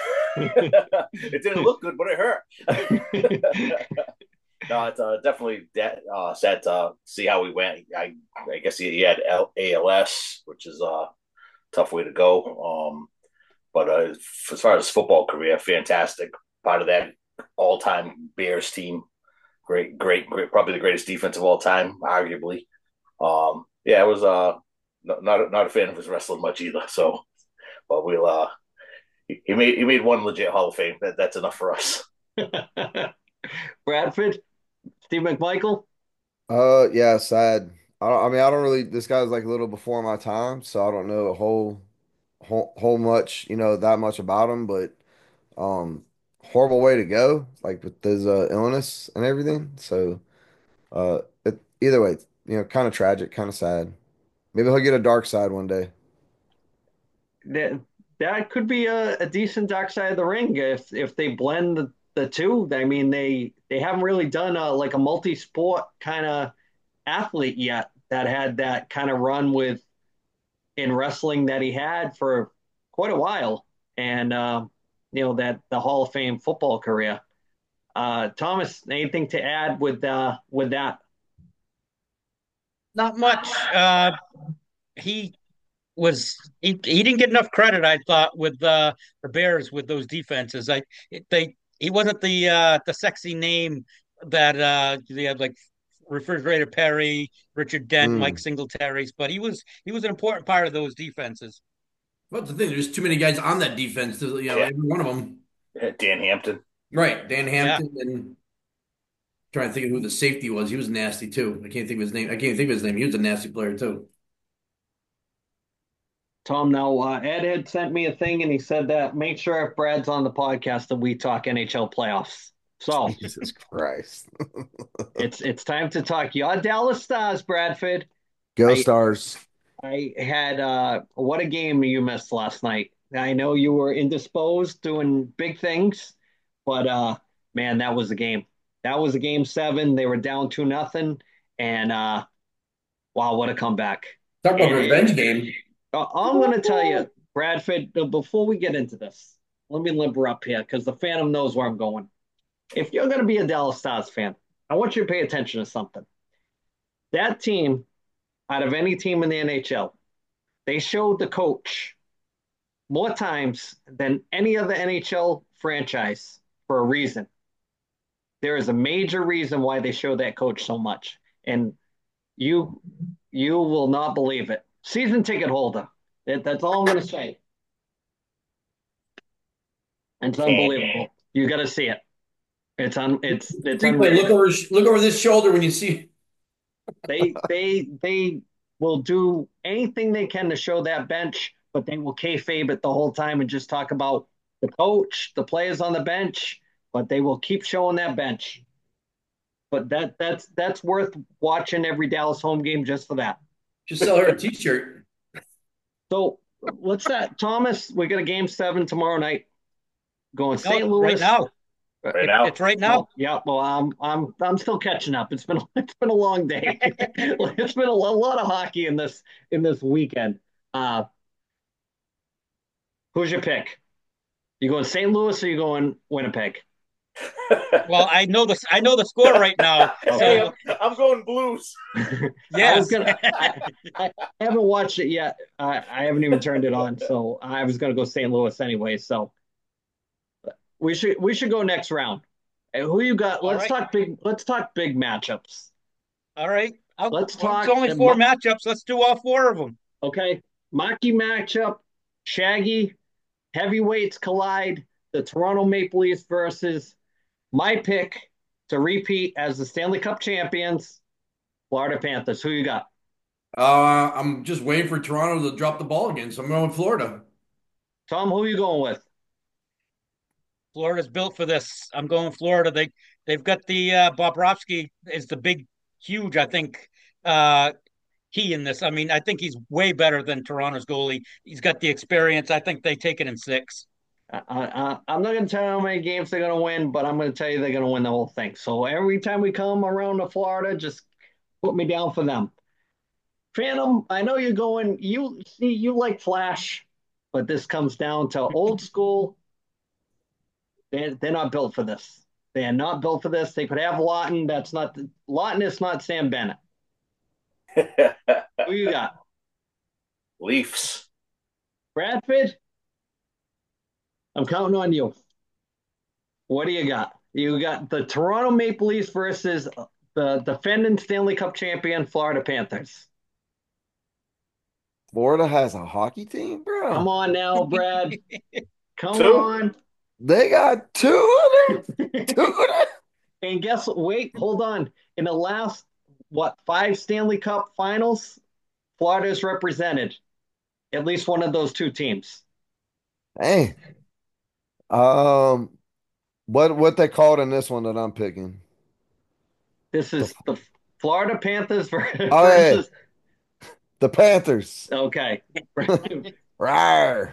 It didn't look good, but it hurt. No, it's uh, definitely that uh, sad to see how we went. I I guess he, he had A L S, which is a tough way to go. Um, but uh, as far as football career, fantastic. Part of that all-time Bears team. Great, great, great. Probably the greatest defense of all time, arguably. Um, yeah, it was uh, not not a fan of his wrestling much either. So, but we'll uh, he, he made he made one legit Hall of Fame. That that's enough for us. Bradford, Steve McMichael. Uh, yeah, sad. I don't, I mean, I don't really. This guy's like a little before my time, so I don't know a whole, whole, whole much, you know, that much about him. But um, horrible way to go, like with his uh, illness and everything. So, uh, it, either way, you know, kind of tragic, kind of sad. Maybe he'll get a dark side one day. That that could be a, a decent dark side of the ring if if they blend the, the two. I mean, they they haven't really done a like a multi-sport kind of athlete yet that had that kind of run with in wrestling that he had for quite a while, and uh, you know that the Hall of Fame football career. Uh, Thomas, anything to add with uh, with that? Not much. Uh, he was he, he didn't get enough credit, I thought, with uh, the Bears with those defenses. I they he wasn't the uh, the sexy name that uh, they had like Refrigerator Perry, Richard Dent, Mike Mm. Singletaries, but he was he was an important part of those defenses. What's the thing? There's too many guys on that defense. You know, Yeah, every one of them. Dan Hampton. Right. Dan Yeah. Hampton and trying to think of who the safety was. He was nasty too. I can't think of his name. I can't think of his name. He was a nasty player too. Tom, now uh, Ed had sent me a thing, and he said that make sure if Brad's on the podcast that we talk N H L playoffs. So Jesus Christ. it's it's time to talk your Dallas Stars, Bradford. Go I Stars. I had uh, what a game you missed last night. I know you were indisposed, doing big things, but uh, man, that was a game. That was a game seven. They were down two nothing, and uh, wow, what a comeback! Talk about a And revenge game. uh, I'm going to tell you, Bradford, uh, before we get into this, let me limber up here because the Phantom knows where I'm going. If you're going to be a Dallas Stars fan, I want you to pay attention to something. That team, out of any team in the N H L, they showed the coach more times than any other N H L franchise for a reason. There is a major reason why they show that coach so much. And you you will not believe it. Season ticket holder. That, that's all I'm going to say. It's unbelievable. You got to see it. It's un. It's it's Replay. Look unreal. over. Look over this shoulder when you see. They they they will do anything they can to show that bench, but they will kayfabe it the whole time and just talk about the coach, the players on the bench, but they will keep showing that bench. But that that's that's worth watching every Dallas home game just for that. Just sell her a T-shirt. So What's that, Thomas? We got a game seven tomorrow night. Going No, Saint right Louis. now. Uh, Right It, now. it's right now. Oh, yeah. Well, I'm I'm I'm still catching up. It's been it's been a long day. It's been a, lo- lot of hockey in this in this weekend. Uh, who's your pick? You going Saint Louis or you going Winnipeg? Well, I know this. I know the score right now. Hey, Okay. So I'm, I'm going Blues. I was yes. gonna. I, I haven't watched it yet. I, I haven't even turned it on, so I was gonna go Saint Louis anyway. So we should we should go next round. Hey, who you got? All Let's right. talk big. Let's talk big matchups. All right. I'll, Let's well, it's talk. only uh, four Ma- matchups. Let's do all four of them. Okay, Maki matchup. Shaggy heavyweights collide. The Toronto Maple Leafs versus my pick to repeat as the Stanley Cup champions, Florida Panthers. Who you got? Uh, I'm just waiting for Toronto to drop the ball again, so I'm going Florida. Tom, who are you going with? Florida's built for this. I'm going Florida. They they've got the uh, Bobrovsky is the big, huge. I think uh, key in this. I mean, I think he's way better than Toronto's goalie. He's got the experience. I think they take it in six. I, I, I'm not going to tell you how many games they're going to win, but I'm going to tell you they're going to win the whole thing. So every time we come around to Florida, just put me down for them. Phantom, I know you're going. You see, you like Flash, but this comes down to old school. They're, they're not built for this. They are not built for this. They could have Lawton. That's not Lawton. Is not Sam Bennett. Who you got? Leafs. Bradford. I'm counting on you. What do you got? You got the Toronto Maple Leafs versus the defending Stanley Cup champion Florida Panthers. Florida has a hockey team, Come bro. on now, Brad. Come Two. on. They got two of them. Two of them. And guess what? Wait, hold on. In the last, what, five Stanley Cup finals, Florida's represented at least one of those two teams. Hey, um, what what they called in this one that I'm picking? This The is the Florida Panthers oh yeah, versus. the Panthers. Okay. Rawr.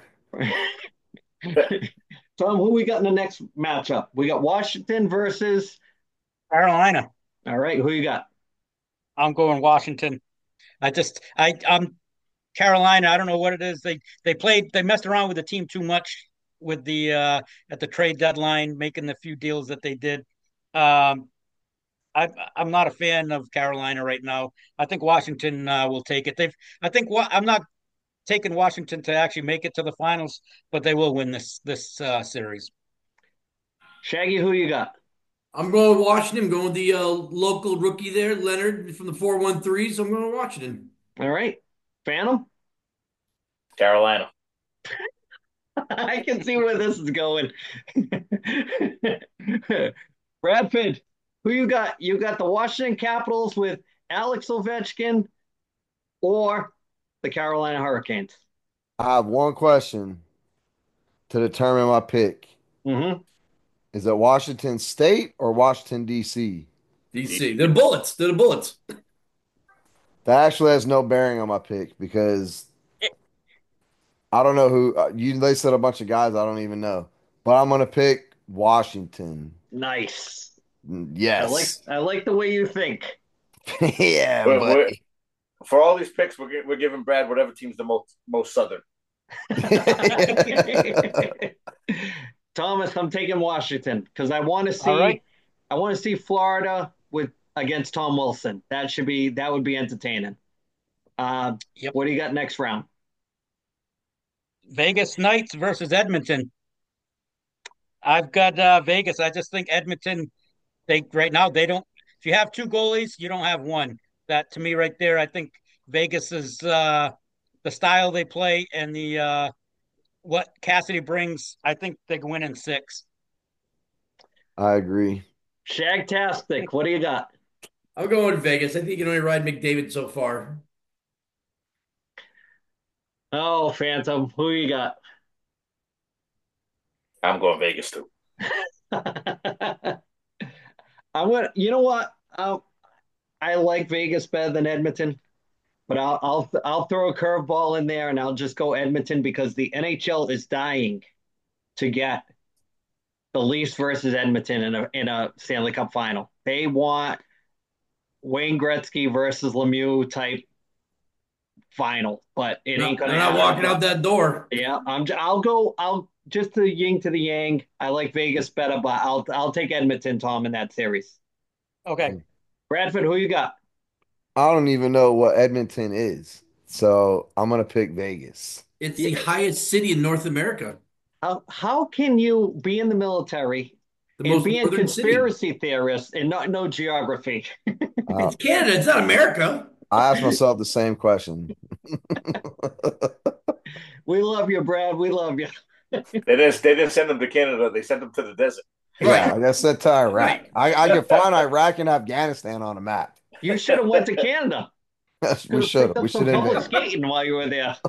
Tom, who we got in the next matchup? We got Washington versus. Carolina. All right, who you got? I'm going Washington. I just I I'm Carolina. I don't know what it is. They they played. They messed around with the team too much with the uh, at the trade deadline, making the few deals that they did. Um, I, I'm not a fan of Carolina right now. I think Washington uh, will take it. They've. I think what I'm not taking Washington to actually make it to the finals, but they will win this this uh, series. Shaggy, who you got? I'm going Washington. I'm going with the uh, local rookie there, Leonard from the four one three. So I'm going to Washington. All right. Phantom? Carolina. I can see where this is going. Bradford, who you got? You got the Washington Capitals with Alex Ovechkin or the Carolina Hurricanes? I have one question to determine my pick. Mm-hmm. Is it Washington State or Washington, D C? D C. They're bullets. They're the bullets. That actually has no bearing on my pick because I don't know who uh, you. They said a bunch of guys I don't even know, but I'm gonna pick Washington. Nice. Mm, I like Yes, I like the way you think. yeah, We're, we're, buddy. for all these picks, we're, we're giving Brad whatever team's the most most southern. Thomas, I'm taking Washington because I want to All see right. I want to see Florida with against Tom Wilson. That should be that would be entertaining. Uh, Yep. what do you got next round? Vegas Knights versus Edmonton. I've got uh, Vegas. I just think Edmonton. They right now they don't. If you have two goalies, you don't have one. That to me right there, I think Vegas is uh, the style they play and the uh, what Cassidy brings. I think they can win in six. I agree. Shagtastic, what do you got? I'm going with Vegas. I think you can only ride McDavid so far. Oh, Phantom, who you got? I'm going Vegas too. I'm gonna. You know what? Um, I like Vegas better than Edmonton. But I'll I'll I'll throw a curveball in there and I'll just go Edmonton because the N H L is dying to get the Leafs versus Edmonton in a in a Stanley Cup final. They want Wayne Gretzky versus Lemieux type final, but it No, ain't they're gonna not walking happen. out that door. Yeah, I'm. I'll go. I'll just the yin to the yang. I like Vegas better, but I'll I'll take Edmonton, Tom, in that series. Okay. Bradford, who you got? I don't even know what Edmonton is, so I'm gonna pick Vegas. It's the Yeah, highest city in North America, how how can you be in the military the and most be in northern city. conspiracy theorists and not know geography? Uh, It's Canada. It's not America. I asked myself the same question. We love you, Brad. We love you. They didn't they didn't send them to Canada. They sent them to the desert. Yeah, Right. like I said to Iraq. Right. I, I can find Iraq and Afghanistan on a map. You should have went to Canada. We Could have should picked have. We up some should have public been. skating while you were there.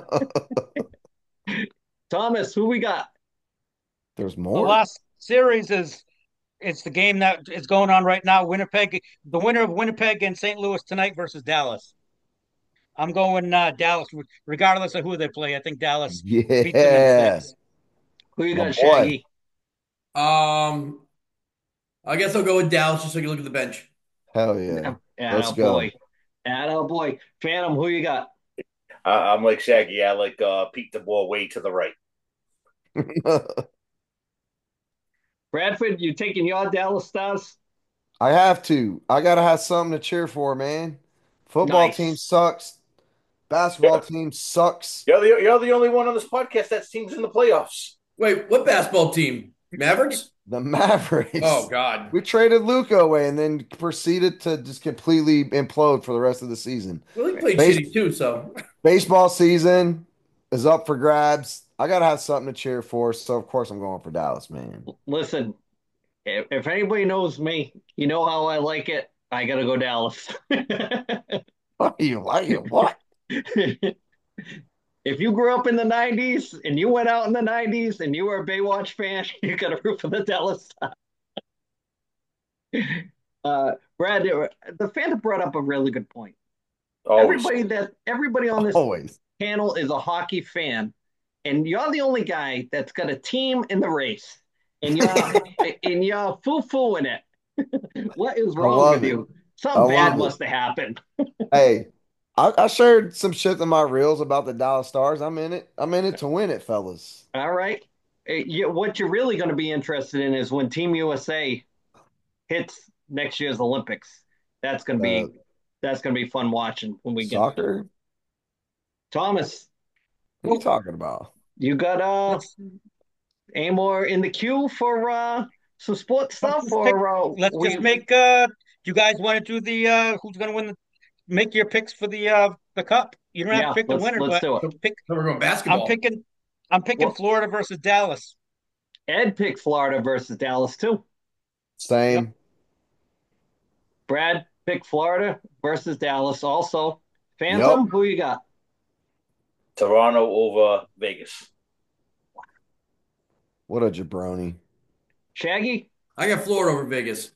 Thomas, who we got? There's The more. last series is it's the game that is going on right now. Winnipeg, the winner of Winnipeg and Saint Louis tonight versus Dallas. I'm going uh, Dallas, regardless of who they play. I think Dallas beats them in Yeah, six. Who you my got, boy. Shaggy? Um, I guess I'll go with Dallas just so you can look at the bench. Hell yeah. Let's Atta go. boy. Atta boy. Phantom, who you got? Uh, I'm like Shaggy. I like uh, Pete DeBoer way to the right. Bradford, you taking your Dallas Stars? I have to. I gotta have something to cheer for, man. Football team Nice. sucks. Basketball You're, team sucks. you're the you're the only one on this podcast that's teams in the playoffs. Wait, what basketball team? Mavericks? The Mavericks. Oh God. We traded Luca away and then proceeded to just completely implode for the rest of the season. Well, they played Base- shitty too, so Baseball season is up for grabs. I gotta have something to cheer for, so of course I'm going for Dallas, man. Listen, if, if anybody knows me, you know how I like it. I gotta go Dallas. What are you like it? What? If you grew up in the nineties and you went out in the nineties and you were a Baywatch fan, you got to root for the Dallas Stars. Uh, Brad, the fan brought up a really good point. Always. Everybody that everybody on this Always. panel is a hockey fan, and you're the only guy that's got a team in the race, and you're and you're foo-fooing it. What is I wrong love with it. you? I Something bad love it. must have happened. Hey, I, I shared some shit in my reels about the Dallas Stars. I'm in it. I'm in it to win it, fellas. All right. Eh, you- what you're really going to be interested in is when Team U S A hits next year's Olympics. That's going to Uh, be that's going to be fun watching when we get soccer? Thomas. What are you talking about? You got uh Let's any more in the queue for uh some sports let's stuff just pick. or uh, Let's we just make. Uh, do you guys want to do the uh, who's going to win? The, make your picks for the uh, the cup. You don't have to yeah, pick the let's winner, let's but do it. so, pick. so we're going I'm basketball. picking. I'm picking Well, Florida versus Dallas. Ed picked Florida versus Dallas too. Yep. Same. Brad picked Florida versus Dallas also. Yep. Phantom, who you got? Toronto over Vegas. What a jabroni. Shaggy? I got Florida over Vegas.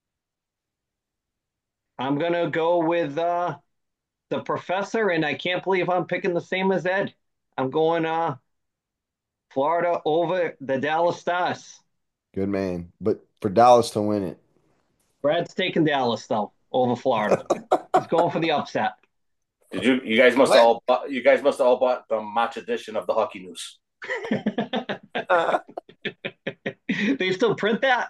I'm gonna go with uh the professor, and I can't believe I'm picking the same as Ed. I'm going uh Florida over the Dallas Stars. Good man. But for Dallas to win it. Brad's taking Dallas though over Florida. He's going for the upset. Did you? You guys must What? all. bought- You guys must have all bought the March edition of the Hockey News. They still print that?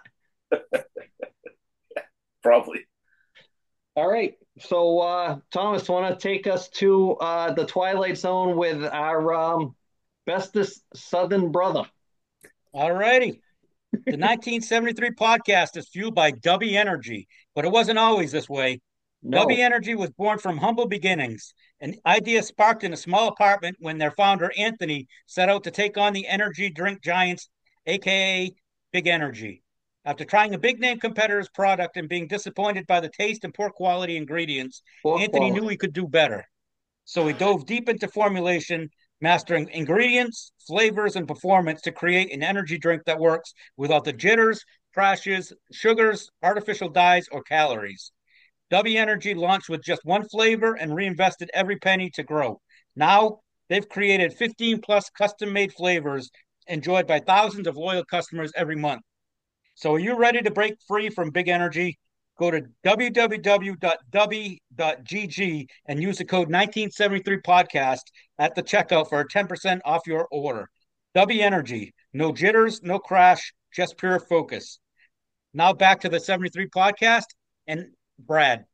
Probably. All right. So uh Thomas, want to take us to uh the Twilight Zone with our um bestest Southern brother. All righty. The nineteen seventy-three podcast is fueled by W Energy, but it wasn't always this way. No. W Energy was born from humble beginnings, an idea sparked in a small apartment when their founder, Anthony, set out to take on the energy drink giants, aka Big Energy. After trying a big name competitor's product and being disappointed by the taste and poor quality ingredients, Poor Anthony quality. knew he could do better. So he dove deep into formulation, mastering ingredients, flavors, and performance to create an energy drink that works without the jitters, crashes, sugars, artificial dyes, or calories. W Energy launched with just one flavor and reinvested every penny to grow. Now they've created fifteen plus custom made flavors enjoyed by thousands of loyal customers every month. So are you ready to break free from big energy? Go to w w w dot w dot g g and use the code nineteen seventy-three podcast at the checkout for ten percent off your order. W Energy, no jitters, no crash, just pure focus. Now back to the seventy-three podcast and Brad.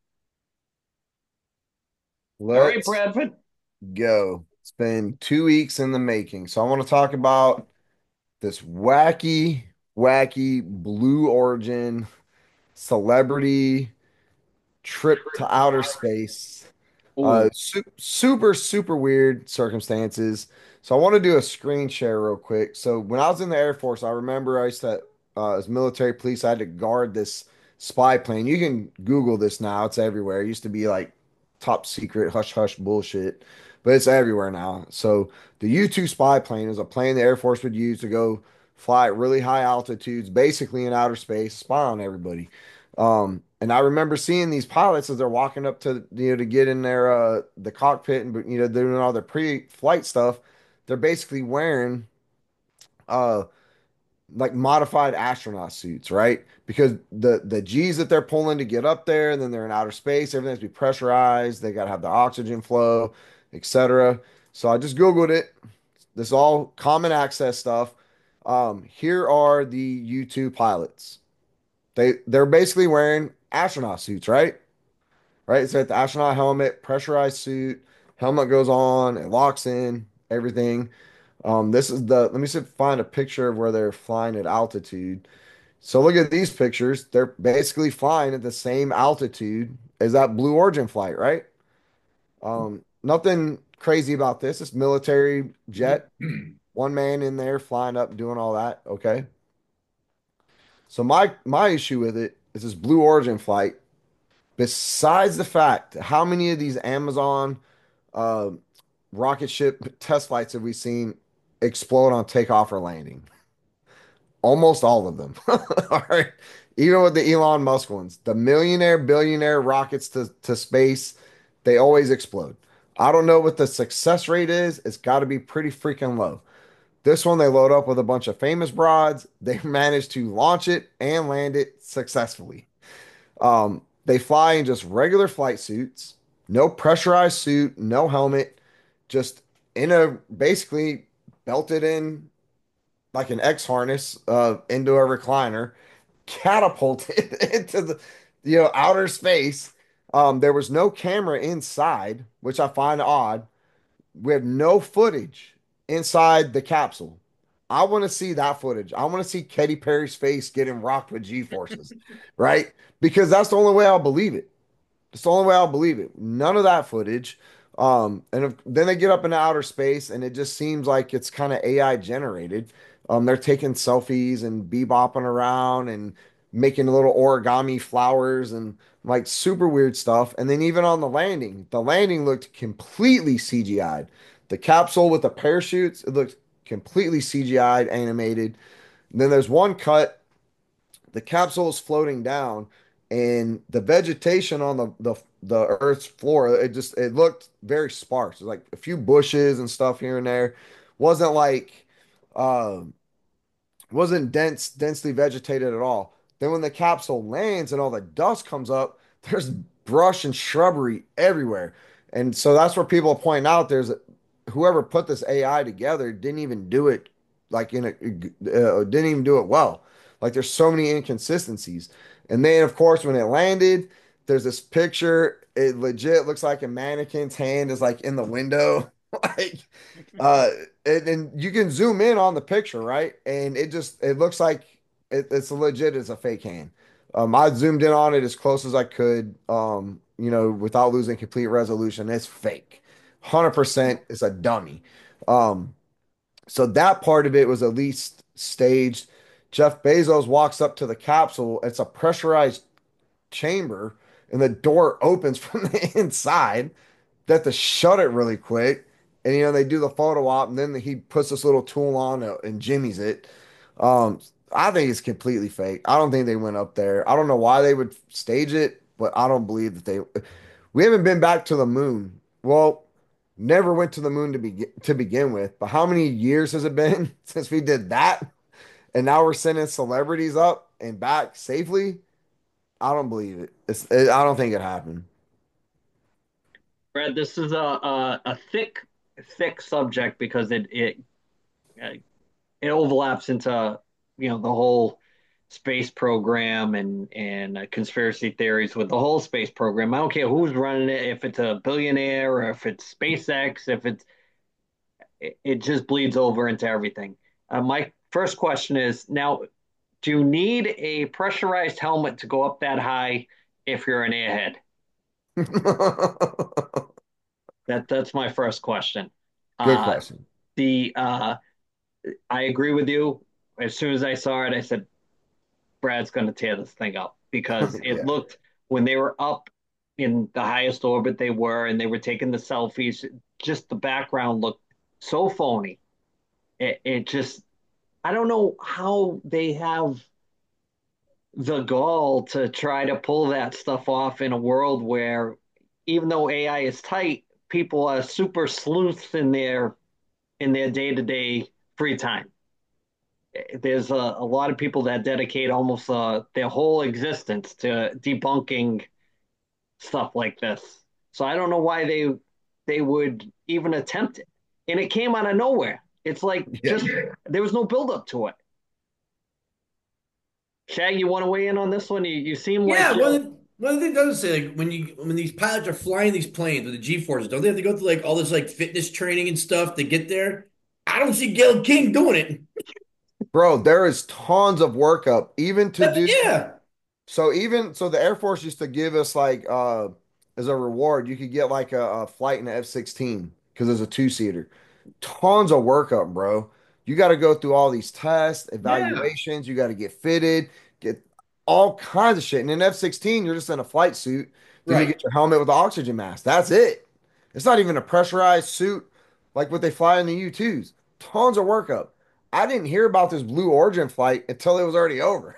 All right, Let's Bradford. go. It's been two weeks in the making. So I want to talk about this wacky, wacky Blue Origin celebrity trip to outer space. Uh, Ooh. su super, super weird circumstances. So I want to do a screen share real quick. So when I was in the Air Force, I remember I used to, uh, as military police, I had to guard this spy plane. You can Google this now; it's everywhere. It used to be like top secret, hush hush bullshit, but it's everywhere now. So the U two spy plane is a plane the Air Force would use to go fly at really high altitudes, basically in outer space, spy on everybody. Um, and I remember seeing these pilots as they're walking up to, you know, to get in their uh the cockpit and, you know, doing all their pre-flight stuff. They're basically wearing uh like modified astronaut suits, right? Because the the G's that they're pulling to get up there, and then they're in outer space, everything has to be pressurized. They got to have the oxygen flow, et cetera. So I just Googled it. This is all common access stuff. Um, here are the U two pilots. They they're basically wearing astronaut suits, right? Right. It's got the astronaut helmet, pressurized suit, helmet goes on, it locks in, everything. Um, this is the let me see, find a picture of where they're flying at altitude. So look at these pictures. They're basically flying at the same altitude as that Blue Origin flight, right? Um, nothing crazy about this. It's military jet, one man in there flying up, doing all that. Okay. So my my issue with it is this Blue Origin flight. Besides the fact, how many of these Amazon uh, rocket ship test flights have we seen explode on takeoff or landing? Almost all of them. All right. Even with the Elon Musk ones, the millionaire, billionaire rockets to, to space, they always explode. I don't know what the success rate is. It's got to be pretty freaking low. This one, they load up with a bunch of famous broads. They managed to launch it and land it successfully. Um, they fly in just regular flight suits, no pressurized suit, no helmet, just in a basically belted in like an X harness uh, into a recliner, catapulted into the you know outer space. Um, there was no camera inside, which I find odd. We have no footage inside the capsule. I want to see that footage. I want to see Katy Perry's face getting rocked with G forces, right? Because that's the only way I'll believe it. It's the only way I'll believe it. None of that footage. Um, and if, then they get up into outer space, and it just seems like it's kind of A I generated. Um, they're taking selfies and bebopping around and making little origami flowers and like super weird stuff. And then even on the landing, the landing looked completely C G I'd. The capsule with the parachutes, it looked completely C G I'd, animated. And then there's one cut, the capsule is floating down, and the vegetation on the the, the Earth's floor, it just it looked very sparse. There's like a few bushes and stuff here and there. Wasn't like um wasn't dense, densely vegetated at all. Then when the capsule lands and all the dust comes up, there's brush and shrubbery everywhere. And so that's where people are pointing out there's a, whoever put this A I together didn't even do it like in a uh, didn't even do it well. Like there's so many inconsistencies. And then of course when it landed, there's this picture. It legit looks like a mannequin's hand is like in the window. Like uh and, and you can zoom in on the picture, right? And it just it looks like it, it's legit as a fake hand. Um, I zoomed in on it as close as I could, um, you know, without losing complete resolution. It's fake. one hundred percent it's a dummy. Um, so that part of it was at least staged. Jeff Bezos walks up to the capsule. It's a pressurized chamber, and the door opens from the inside. They have to shut it really quick. And you know, they do the photo op, and then he puts this little tool on it and jimmies it. Um, I think it's completely fake. I don't think they went up there. I don't know why they would stage it. but I don't believe that they. We haven't been back to the moon. Well, never went to the moon to begin to begin with. But how many years has it been since we did that? And now we're sending celebrities up and back safely. I don't believe it. It's, it I don't think it happened. Brad, this is a, a, a thick, thick subject because it it uh, it overlaps into you know the whole space program and and uh, conspiracy theories with the whole space program. I don't care who's running it, if it's a billionaire or if it's SpaceX, if it's it, it just bleeds over into everything. Uh, my first question is now, do you need a pressurized helmet to go up that high if you're an airhead? That that's my first question. Good Uh, question. the uh, I agree with you. As soon as I saw it, I said Brad's going to tear this thing up because it Yeah. looked when they were up in the highest orbit they were and they were taking the selfies, just the background looked so phony. It, it just I don't know how they have the gall to try to pull that stuff off in a world where even though A I is tight, people are super sleuths in their in their day-to-day free time. There's a, a lot of people that dedicate almost uh, their whole existence to debunking stuff like this. So I don't know why they they would even attempt it. And it came out of nowhere. It's like Yeah. just there was no build up to it. Shag, you want to weigh in on this one? You, you seem like Yeah, you one of the, one of the things does say like when you when these pilots are flying these planes with the G forces, don't they have to go through like all this like fitness training and stuff to get there? I don't see Gail King doing it. Bro, there is tons of workup, even to That's do. yeah, So even so, the Air Force used to give us like uh as a reward, you could get like a, a flight in the F sixteen because there's a two seater. Tons of workup, bro. You got to go through all these tests, yeah, evaluations. You got to get fitted, get all kinds of shit. And in F sixteen, you're just in a flight suit. Then you right. get your helmet with the oxygen mask. That's it. It's not even a pressurized suit like what they fly in the U twos. Tons of workup. I didn't hear about this Blue Origin flight until it was already over.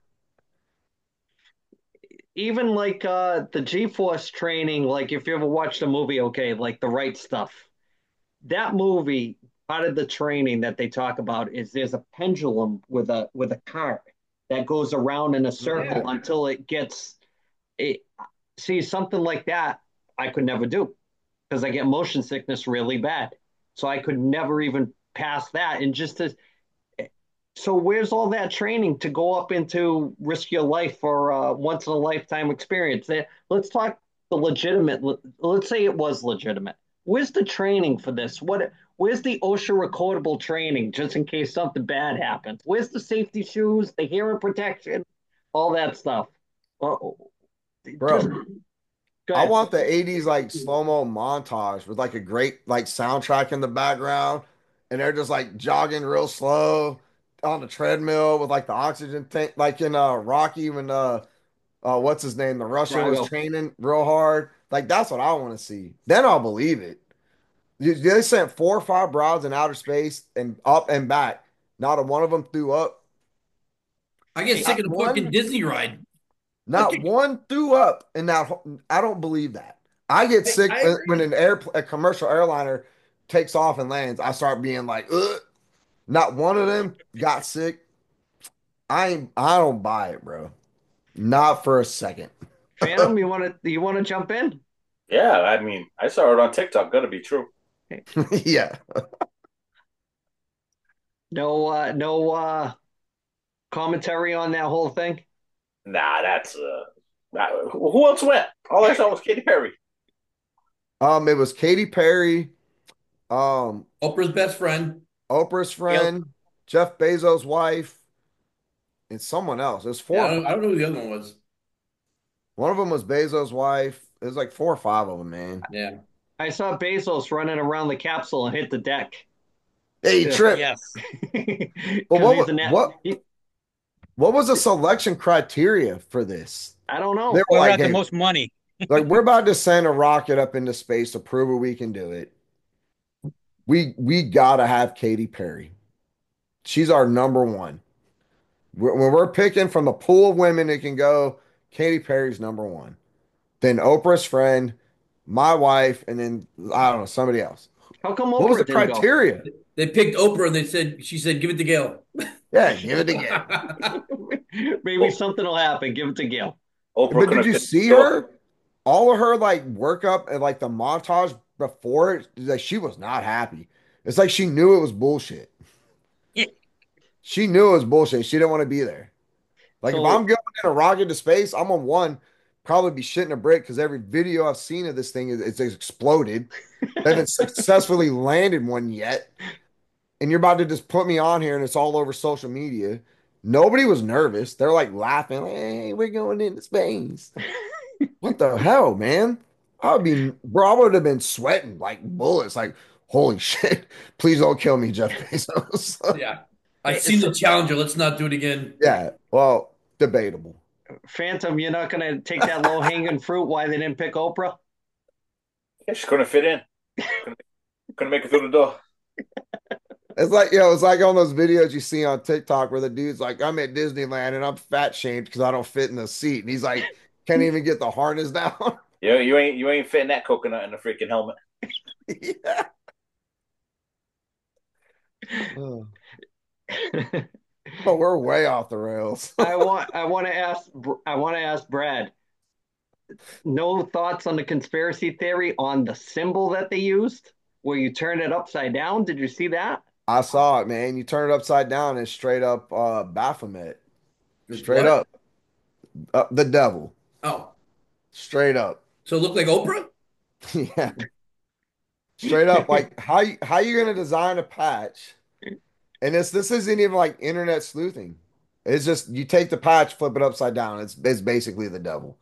even like uh the G-force training, like if you ever watched a movie, okay, like The Right Stuff. That movie, part of the training that they talk about is there's a pendulum with a with a cart that goes around in a circle Yeah. until it gets it. See, something like that I could never do because I get motion sickness really bad. So I could never even pass that. And just to so where's all that training to go up into risk your life for a once in a lifetime experience? Let's talk the legitimate. Let's say it was legitimate. Where's the training for this? What? Where's the OSHA recordable training just in case something bad happens? Where's the safety shoes, the hearing protection, all that stuff? Well, just Bro, go I ahead. want the eighties like slow-mo montage with like a great like soundtrack in the background, and they're just like jogging real slow on the treadmill with like the oxygen tank, like in uh Rocky when uh uh what's his name, the Russian was Drago. training real hard. Like that's what I want to see. Then I'll believe it. You- They sent four or five broads in outer space and up and back. Not a one of them threw up. I get sick Not of the fucking one. Disney ride. Not one threw up in that. whole- I don't believe that. I get I, sick I when when agree. an air a commercial airliner takes off and lands. I start being like, ugh. Not one of them got sick. I ain't, I don't buy it, bro. Not for a second. Phantom, you want to you want to jump in? Yeah, I mean, I saw it on TikTok. Gotta be true. Yeah. No, uh, no uh, commentary on that whole thing. Nah, that's uh, nah, who else went? All I saw was Katy Perry. Um, it was Katy Perry, um, Oprah's best friend. Oprah's Gail, friend, Jeff Bezos' wife, and someone else. There's Yeah, four I of don't, them. I don't know who the other one was. One of them was Bezos' wife. There's like four or five of them, man. Yeah. I saw Bezos running around the capsule and hit the deck. Hey, Yeah, Trip. Yes. But because what he's wa- a net. what He, what was the selection criteria for this? I don't They know. were Whoever like, had the hey, most money. like we're about to send a rocket up into space to prove that we can do it. We we gotta have Katy Perry. She's our number one. When we're picking from the pool of women that can go, Katy Perry's number one. then Oprah's friend, my wife, and then I don't know, somebody else. How come What was Oprah the didn't go? criteria? They picked Oprah and they said she said give it to Gail. Yeah, give it to Gail. Maybe something will happen. Give it to Gail. Oprah But couldn't did you have see fit- her? All of her like workup and like the montage before it, like she was not happy. It's like she knew it was bullshit. Yeah. She knew it was bullshit. She didn't want to be there. Like if So- I'm going in a rocket to space, I'm on one, probably be shitting a brick because every video I've seen of this thing is it's exploded. They haven't successfully landed one yet. And you're about to just put me on here and it's all over social media. Nobody was nervous. They're like laughing, like, hey, we're going into space. What the hell, man? I would be, bro, I would have been sweating like bullets. Like, holy shit. Please don't kill me, Jeff Bezos. Yeah. I've seen the Challenger. Let's not do it again. Yeah, well, debatable. Phantom, you're not going to take that low hanging fruit. Why they didn't pick Oprah? Yeah, she couldn't fit in. Couldn't, couldn't make it through the door. It's like, yo, it's like on those videos you see on TikTok where the dude's like, I'm at Disneyland and I'm fat shamed because I don't fit in the seat. And he's like, can't even get the harness down. You you ain't you ain't fitting that coconut in the freaking helmet. Yeah. Oh. But we're way off the rails. I want I want to ask I want to ask Brad. No thoughts on the conspiracy theory on the symbol that they used where you turn it upside down? Did you see that? I saw it, man. You turn it upside down and straight up uh Baphomet. Straight What? up. Uh, the devil. Oh. Straight up. So it looked like Oprah? Yeah. Straight up. Like how you, how you gonna design a patch? And this this isn't even like internet sleuthing. It's just you take the patch, flip it upside down. It's it's basically the devil.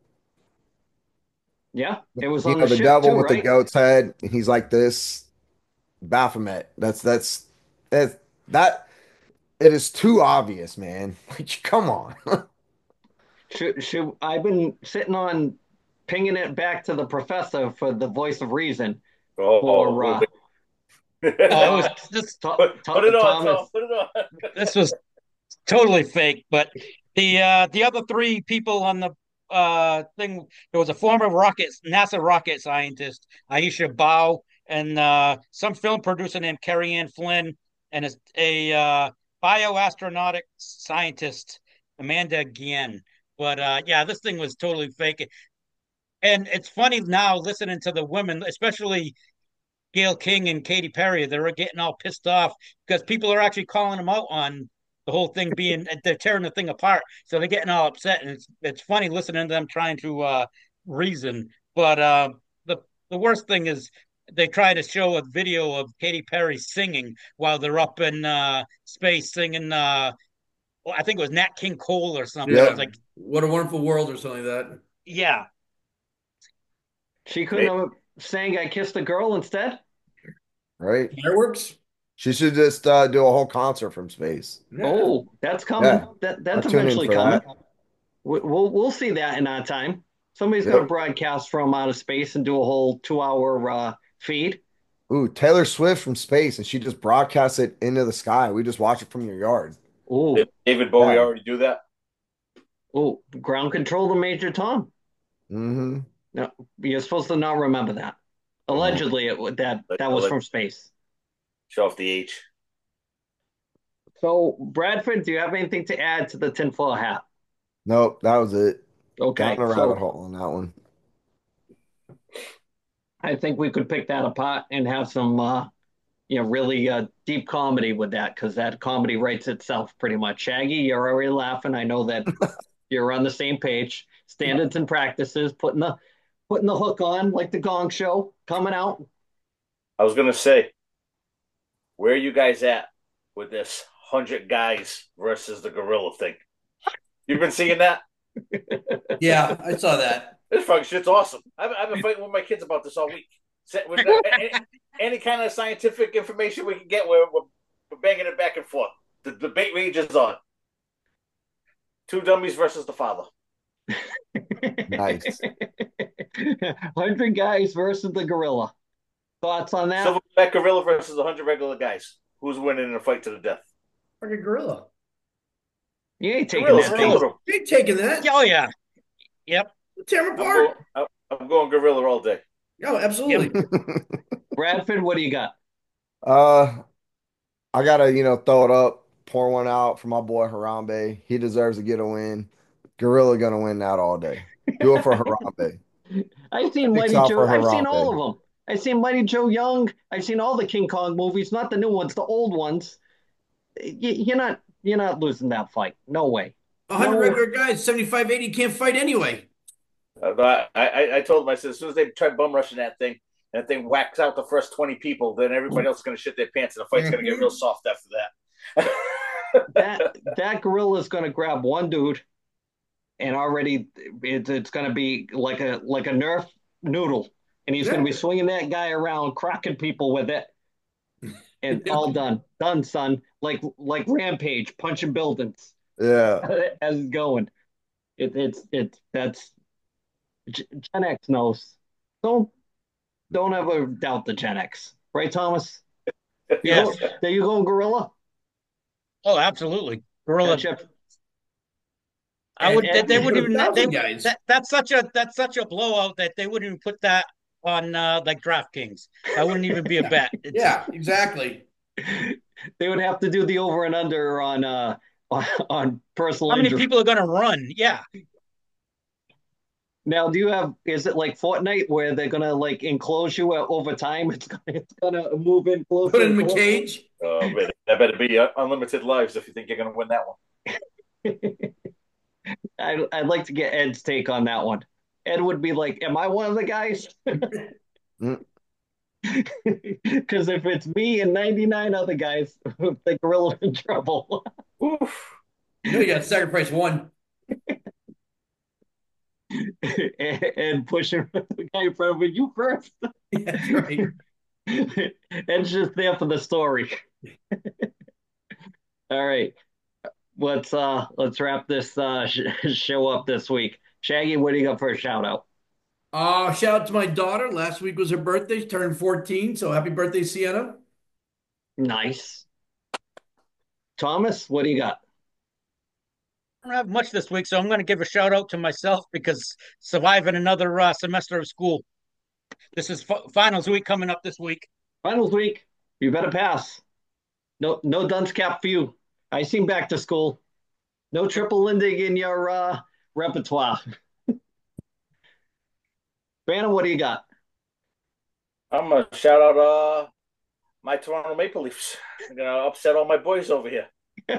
Yeah, it was You on know, the the ship devil too, with the right? goat's head, and he's like this. Baphomet. That's that's that's that it is too obvious, man. Like, come on. Should, should I've been sitting on pinging it back to the professor for the voice of reason Oh, for oh, uh, Oh, it was just Tho- put, Tho- put it on, Thomas. Tom. Put it on. this was totally fake. But the uh the other three people on the uh thing, there was a former rocket NASA rocket scientist, Aisha Bao, and uh some film producer named Carrie Ann Flynn, and a, a uh bioastronautic scientist, Amanda Guillen. But uh yeah, this thing was totally fake. And it's funny now listening to the women, especially Gail King and Katy Perry, they're getting all pissed off because people are actually calling them out on the whole thing being they're tearing the thing apart. So they're getting all upset, and it's it's funny listening to them trying to uh, reason. But uh, the the worst thing is they try to show a video of Katy Perry singing while they're up in uh, space singing. Uh, well, I think it was Nat King Cole or something. Yeah. I was like, What a Wonderful World or something like that. yeah, She couldn't have sang "I Kissed a Girl" instead. Right? Fireworks? She should just uh, do a whole concert from space. Yeah. Oh, that's coming. Yeah. That that's I'll tune in eventually for coming. that. We- We'll we'll see that in our time. Somebody's Yep. going to broadcast from outer space and do a whole two-hour uh, feed. Ooh, Taylor Swift from space, and she just broadcasts it into the sky. We just watch it from your yard. Oh, Did David Bowie Yeah. already do that? oh, ground control to Major Tom. Mm-hmm. No, you're supposed to not remember that. Allegedly, it wa- that that was from space. Show off the H. So, Bradford, do you have anything to add to the tinfoil hat? Nope, that was it. Okay, Down a so rabbit hole on that one. I think we could pick that apart and have some, uh, you know, really uh, deep comedy with that because that comedy writes itself pretty much. Shaggy, you're already laughing. I know that you're on the same page. Standards and practices, putting the putting the hook on like the Gong Show coming out. I was gonna say, where are you guys at with this hundred guys versus the gorilla thing? You've been seeing that? Yeah, I saw that. This fucking shit's awesome. I've, I've been fighting with my kids about this all week. Set with any, any kind of scientific information we can get, we're, we're, we're banging it back and forth. The debate rages on. Two dummies versus the father. Nice. Hundred guys versus the gorilla. Thoughts on that? Silverback gorilla versus a hundred regular guys. Who's winning in a fight to the death? Fucking gorilla. You ain't taking Gorilla's that killing thing. them. You ain't taking that. oh yeah, yep. Tear them I'm apart. going. I'm I'm going gorilla all day. No, Yep. absolutely. Bradford, what do you got? Uh, I gotta, you know, throw it up, pour one out for my boy Harambe. He deserves to get a win. Gorilla gonna win that all day. Do it for Harambe. I've seen Six Mighty out Joe. for I've seen all Harambe. of them. I've seen Mighty Joe Young. I've seen all the King Kong movies, not the new ones, the old ones. You, you're not you're not losing that fight. No way. A hundred No. regular guys, seventy-five, eighty can't fight anyway. Uh, I, I I told him I said as soon as they try bum rushing that thing, and that thing whacks out the first twenty people, then everybody else is going to shit their pants, and the fight's going to get real Mhm. soft after that. That that gorilla is going to grab one dude, and already it, it's going to be like a like a Nerf noodle, and he's going to be Exactly. swinging that guy around, cracking people with it, and all done, done, son. Like like Rampage, punching buildings Yeah. as it's going. It, it's it's that's Gen X knows. Don't don't ever doubt the Gen X, right, Thomas? You go Yes. there. You go, gorilla. Oh, absolutely. Gorilla. Gotcha. I And, would. They, they and But a wouldn't even. They thousand guys. that that's such a that's such a blowout that they wouldn't even put that on uh, like DraftKings. That wouldn't even be a Yeah, bet. It's yeah, exactly. they would have to do the over and under on uh on, on personal how many injury. people are going to run? Yeah. Now, do you have? Is it like Fortnite where they're gonna like enclose you over time? It's gonna it's gonna move in Put closer and in a closer. cage. Oh, man, that better be uh, unlimited lives if you think you're going to win that one. I, I'd like to get Ed's take on that one. Ed would be like, "Am I one of the guys?" Mm. Because if it's me and ninety-nine other guys, the gorilla's in trouble. Oof. You know you got to sacrifice one. and, and pushing the guy in front of you first. That's right. Ed's just there for the story. All right, let's uh let's wrap this uh sh- show up this week. Shaggy, what do you got for a shout out? Uh, shout out to my daughter. Last week was her birthday. She turned fourteen. So happy birthday, Sienna. Nice. Thomas, what do you got? I don't have much this week, so I'm going to give a shout out to myself because surviving another uh, semester of school. This is f- finals week coming up this week. Finals week. You better pass. No, no dunce cap for you. I seen back to school. No triple ending in your uh, repertoire. Brandon, what do you got? I'm going to shout out uh, my Toronto Maple Leafs. I'm going to upset all my boys over here.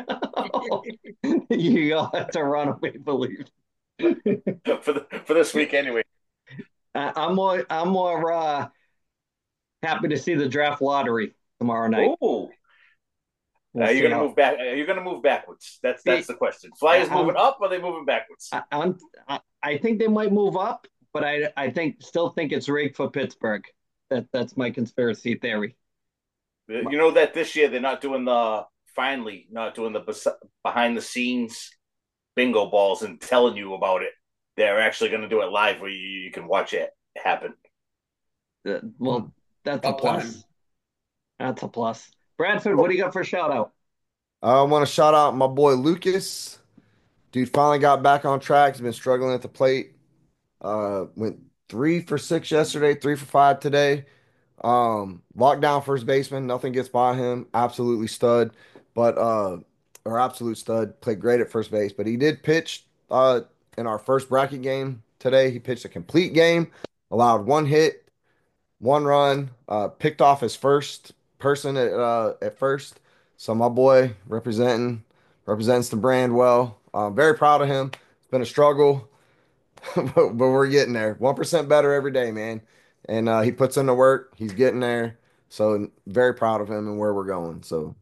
You got Toronto Maple Leafs. for the, for this week anyway. I- I'm more. I'm more uh, happy to see the draft lottery tomorrow night. Oh, We'll uh, you're see gonna how. move back. Are you gonna move backwards? That's See, that's the question. Flyers moving I'm, up, or are they moving backwards? I, I'm, I, I think they might move up, but I, I think still think it's rigged for Pittsburgh. That that's my conspiracy theory. You know that this year they're not doing the finally not doing the behind the scenes bingo balls and telling you about it. They're actually going to do it live where you, you can watch it happen. Uh, well, that's a About plus. time. That's a plus. Bradford, what do you got for a shout out? I want to shout out my boy Lucas. Dude finally got back on track. He's been struggling at the plate. Uh, went three for six yesterday, three for five today. Um, lockdown first baseman, nothing gets by him. Absolutely stud, but uh, or absolute stud. Played great at first base, but he did pitch uh in our first bracket game today. He pitched a complete game, allowed one hit, one run, uh, picked off his first person at uh at first. So my boy representing represents the brand well. Uh, very proud of him. It's been a struggle, but, but we're getting there. one percent better every day, man. And uh, he puts in the work. He's getting there. So very proud of him and where we're going. So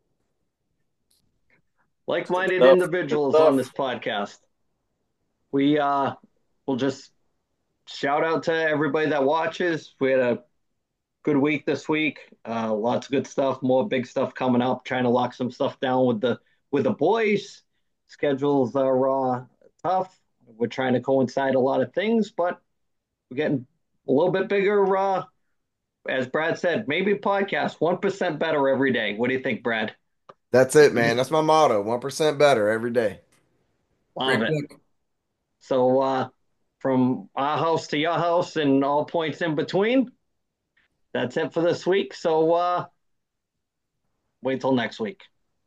Good Like-minded stuff. Good individuals on this stuff. podcast. We uh will just shout out to everybody that watches. We had a good week this week. Uh, lots of good stuff. More big stuff coming up. Trying to lock some stuff down with the with the boys. Schedules are uh, tough. We're trying to coincide a lot of things, but we're getting a little bit bigger. Uh, as Brad said, maybe podcast one percent better every day. What do you think, Brad? that's it, man. That's my motto. one percent better every day. Love Great it. book. So uh, from our house to your house and all points in between. That's it for this week. So uh, wait till next week.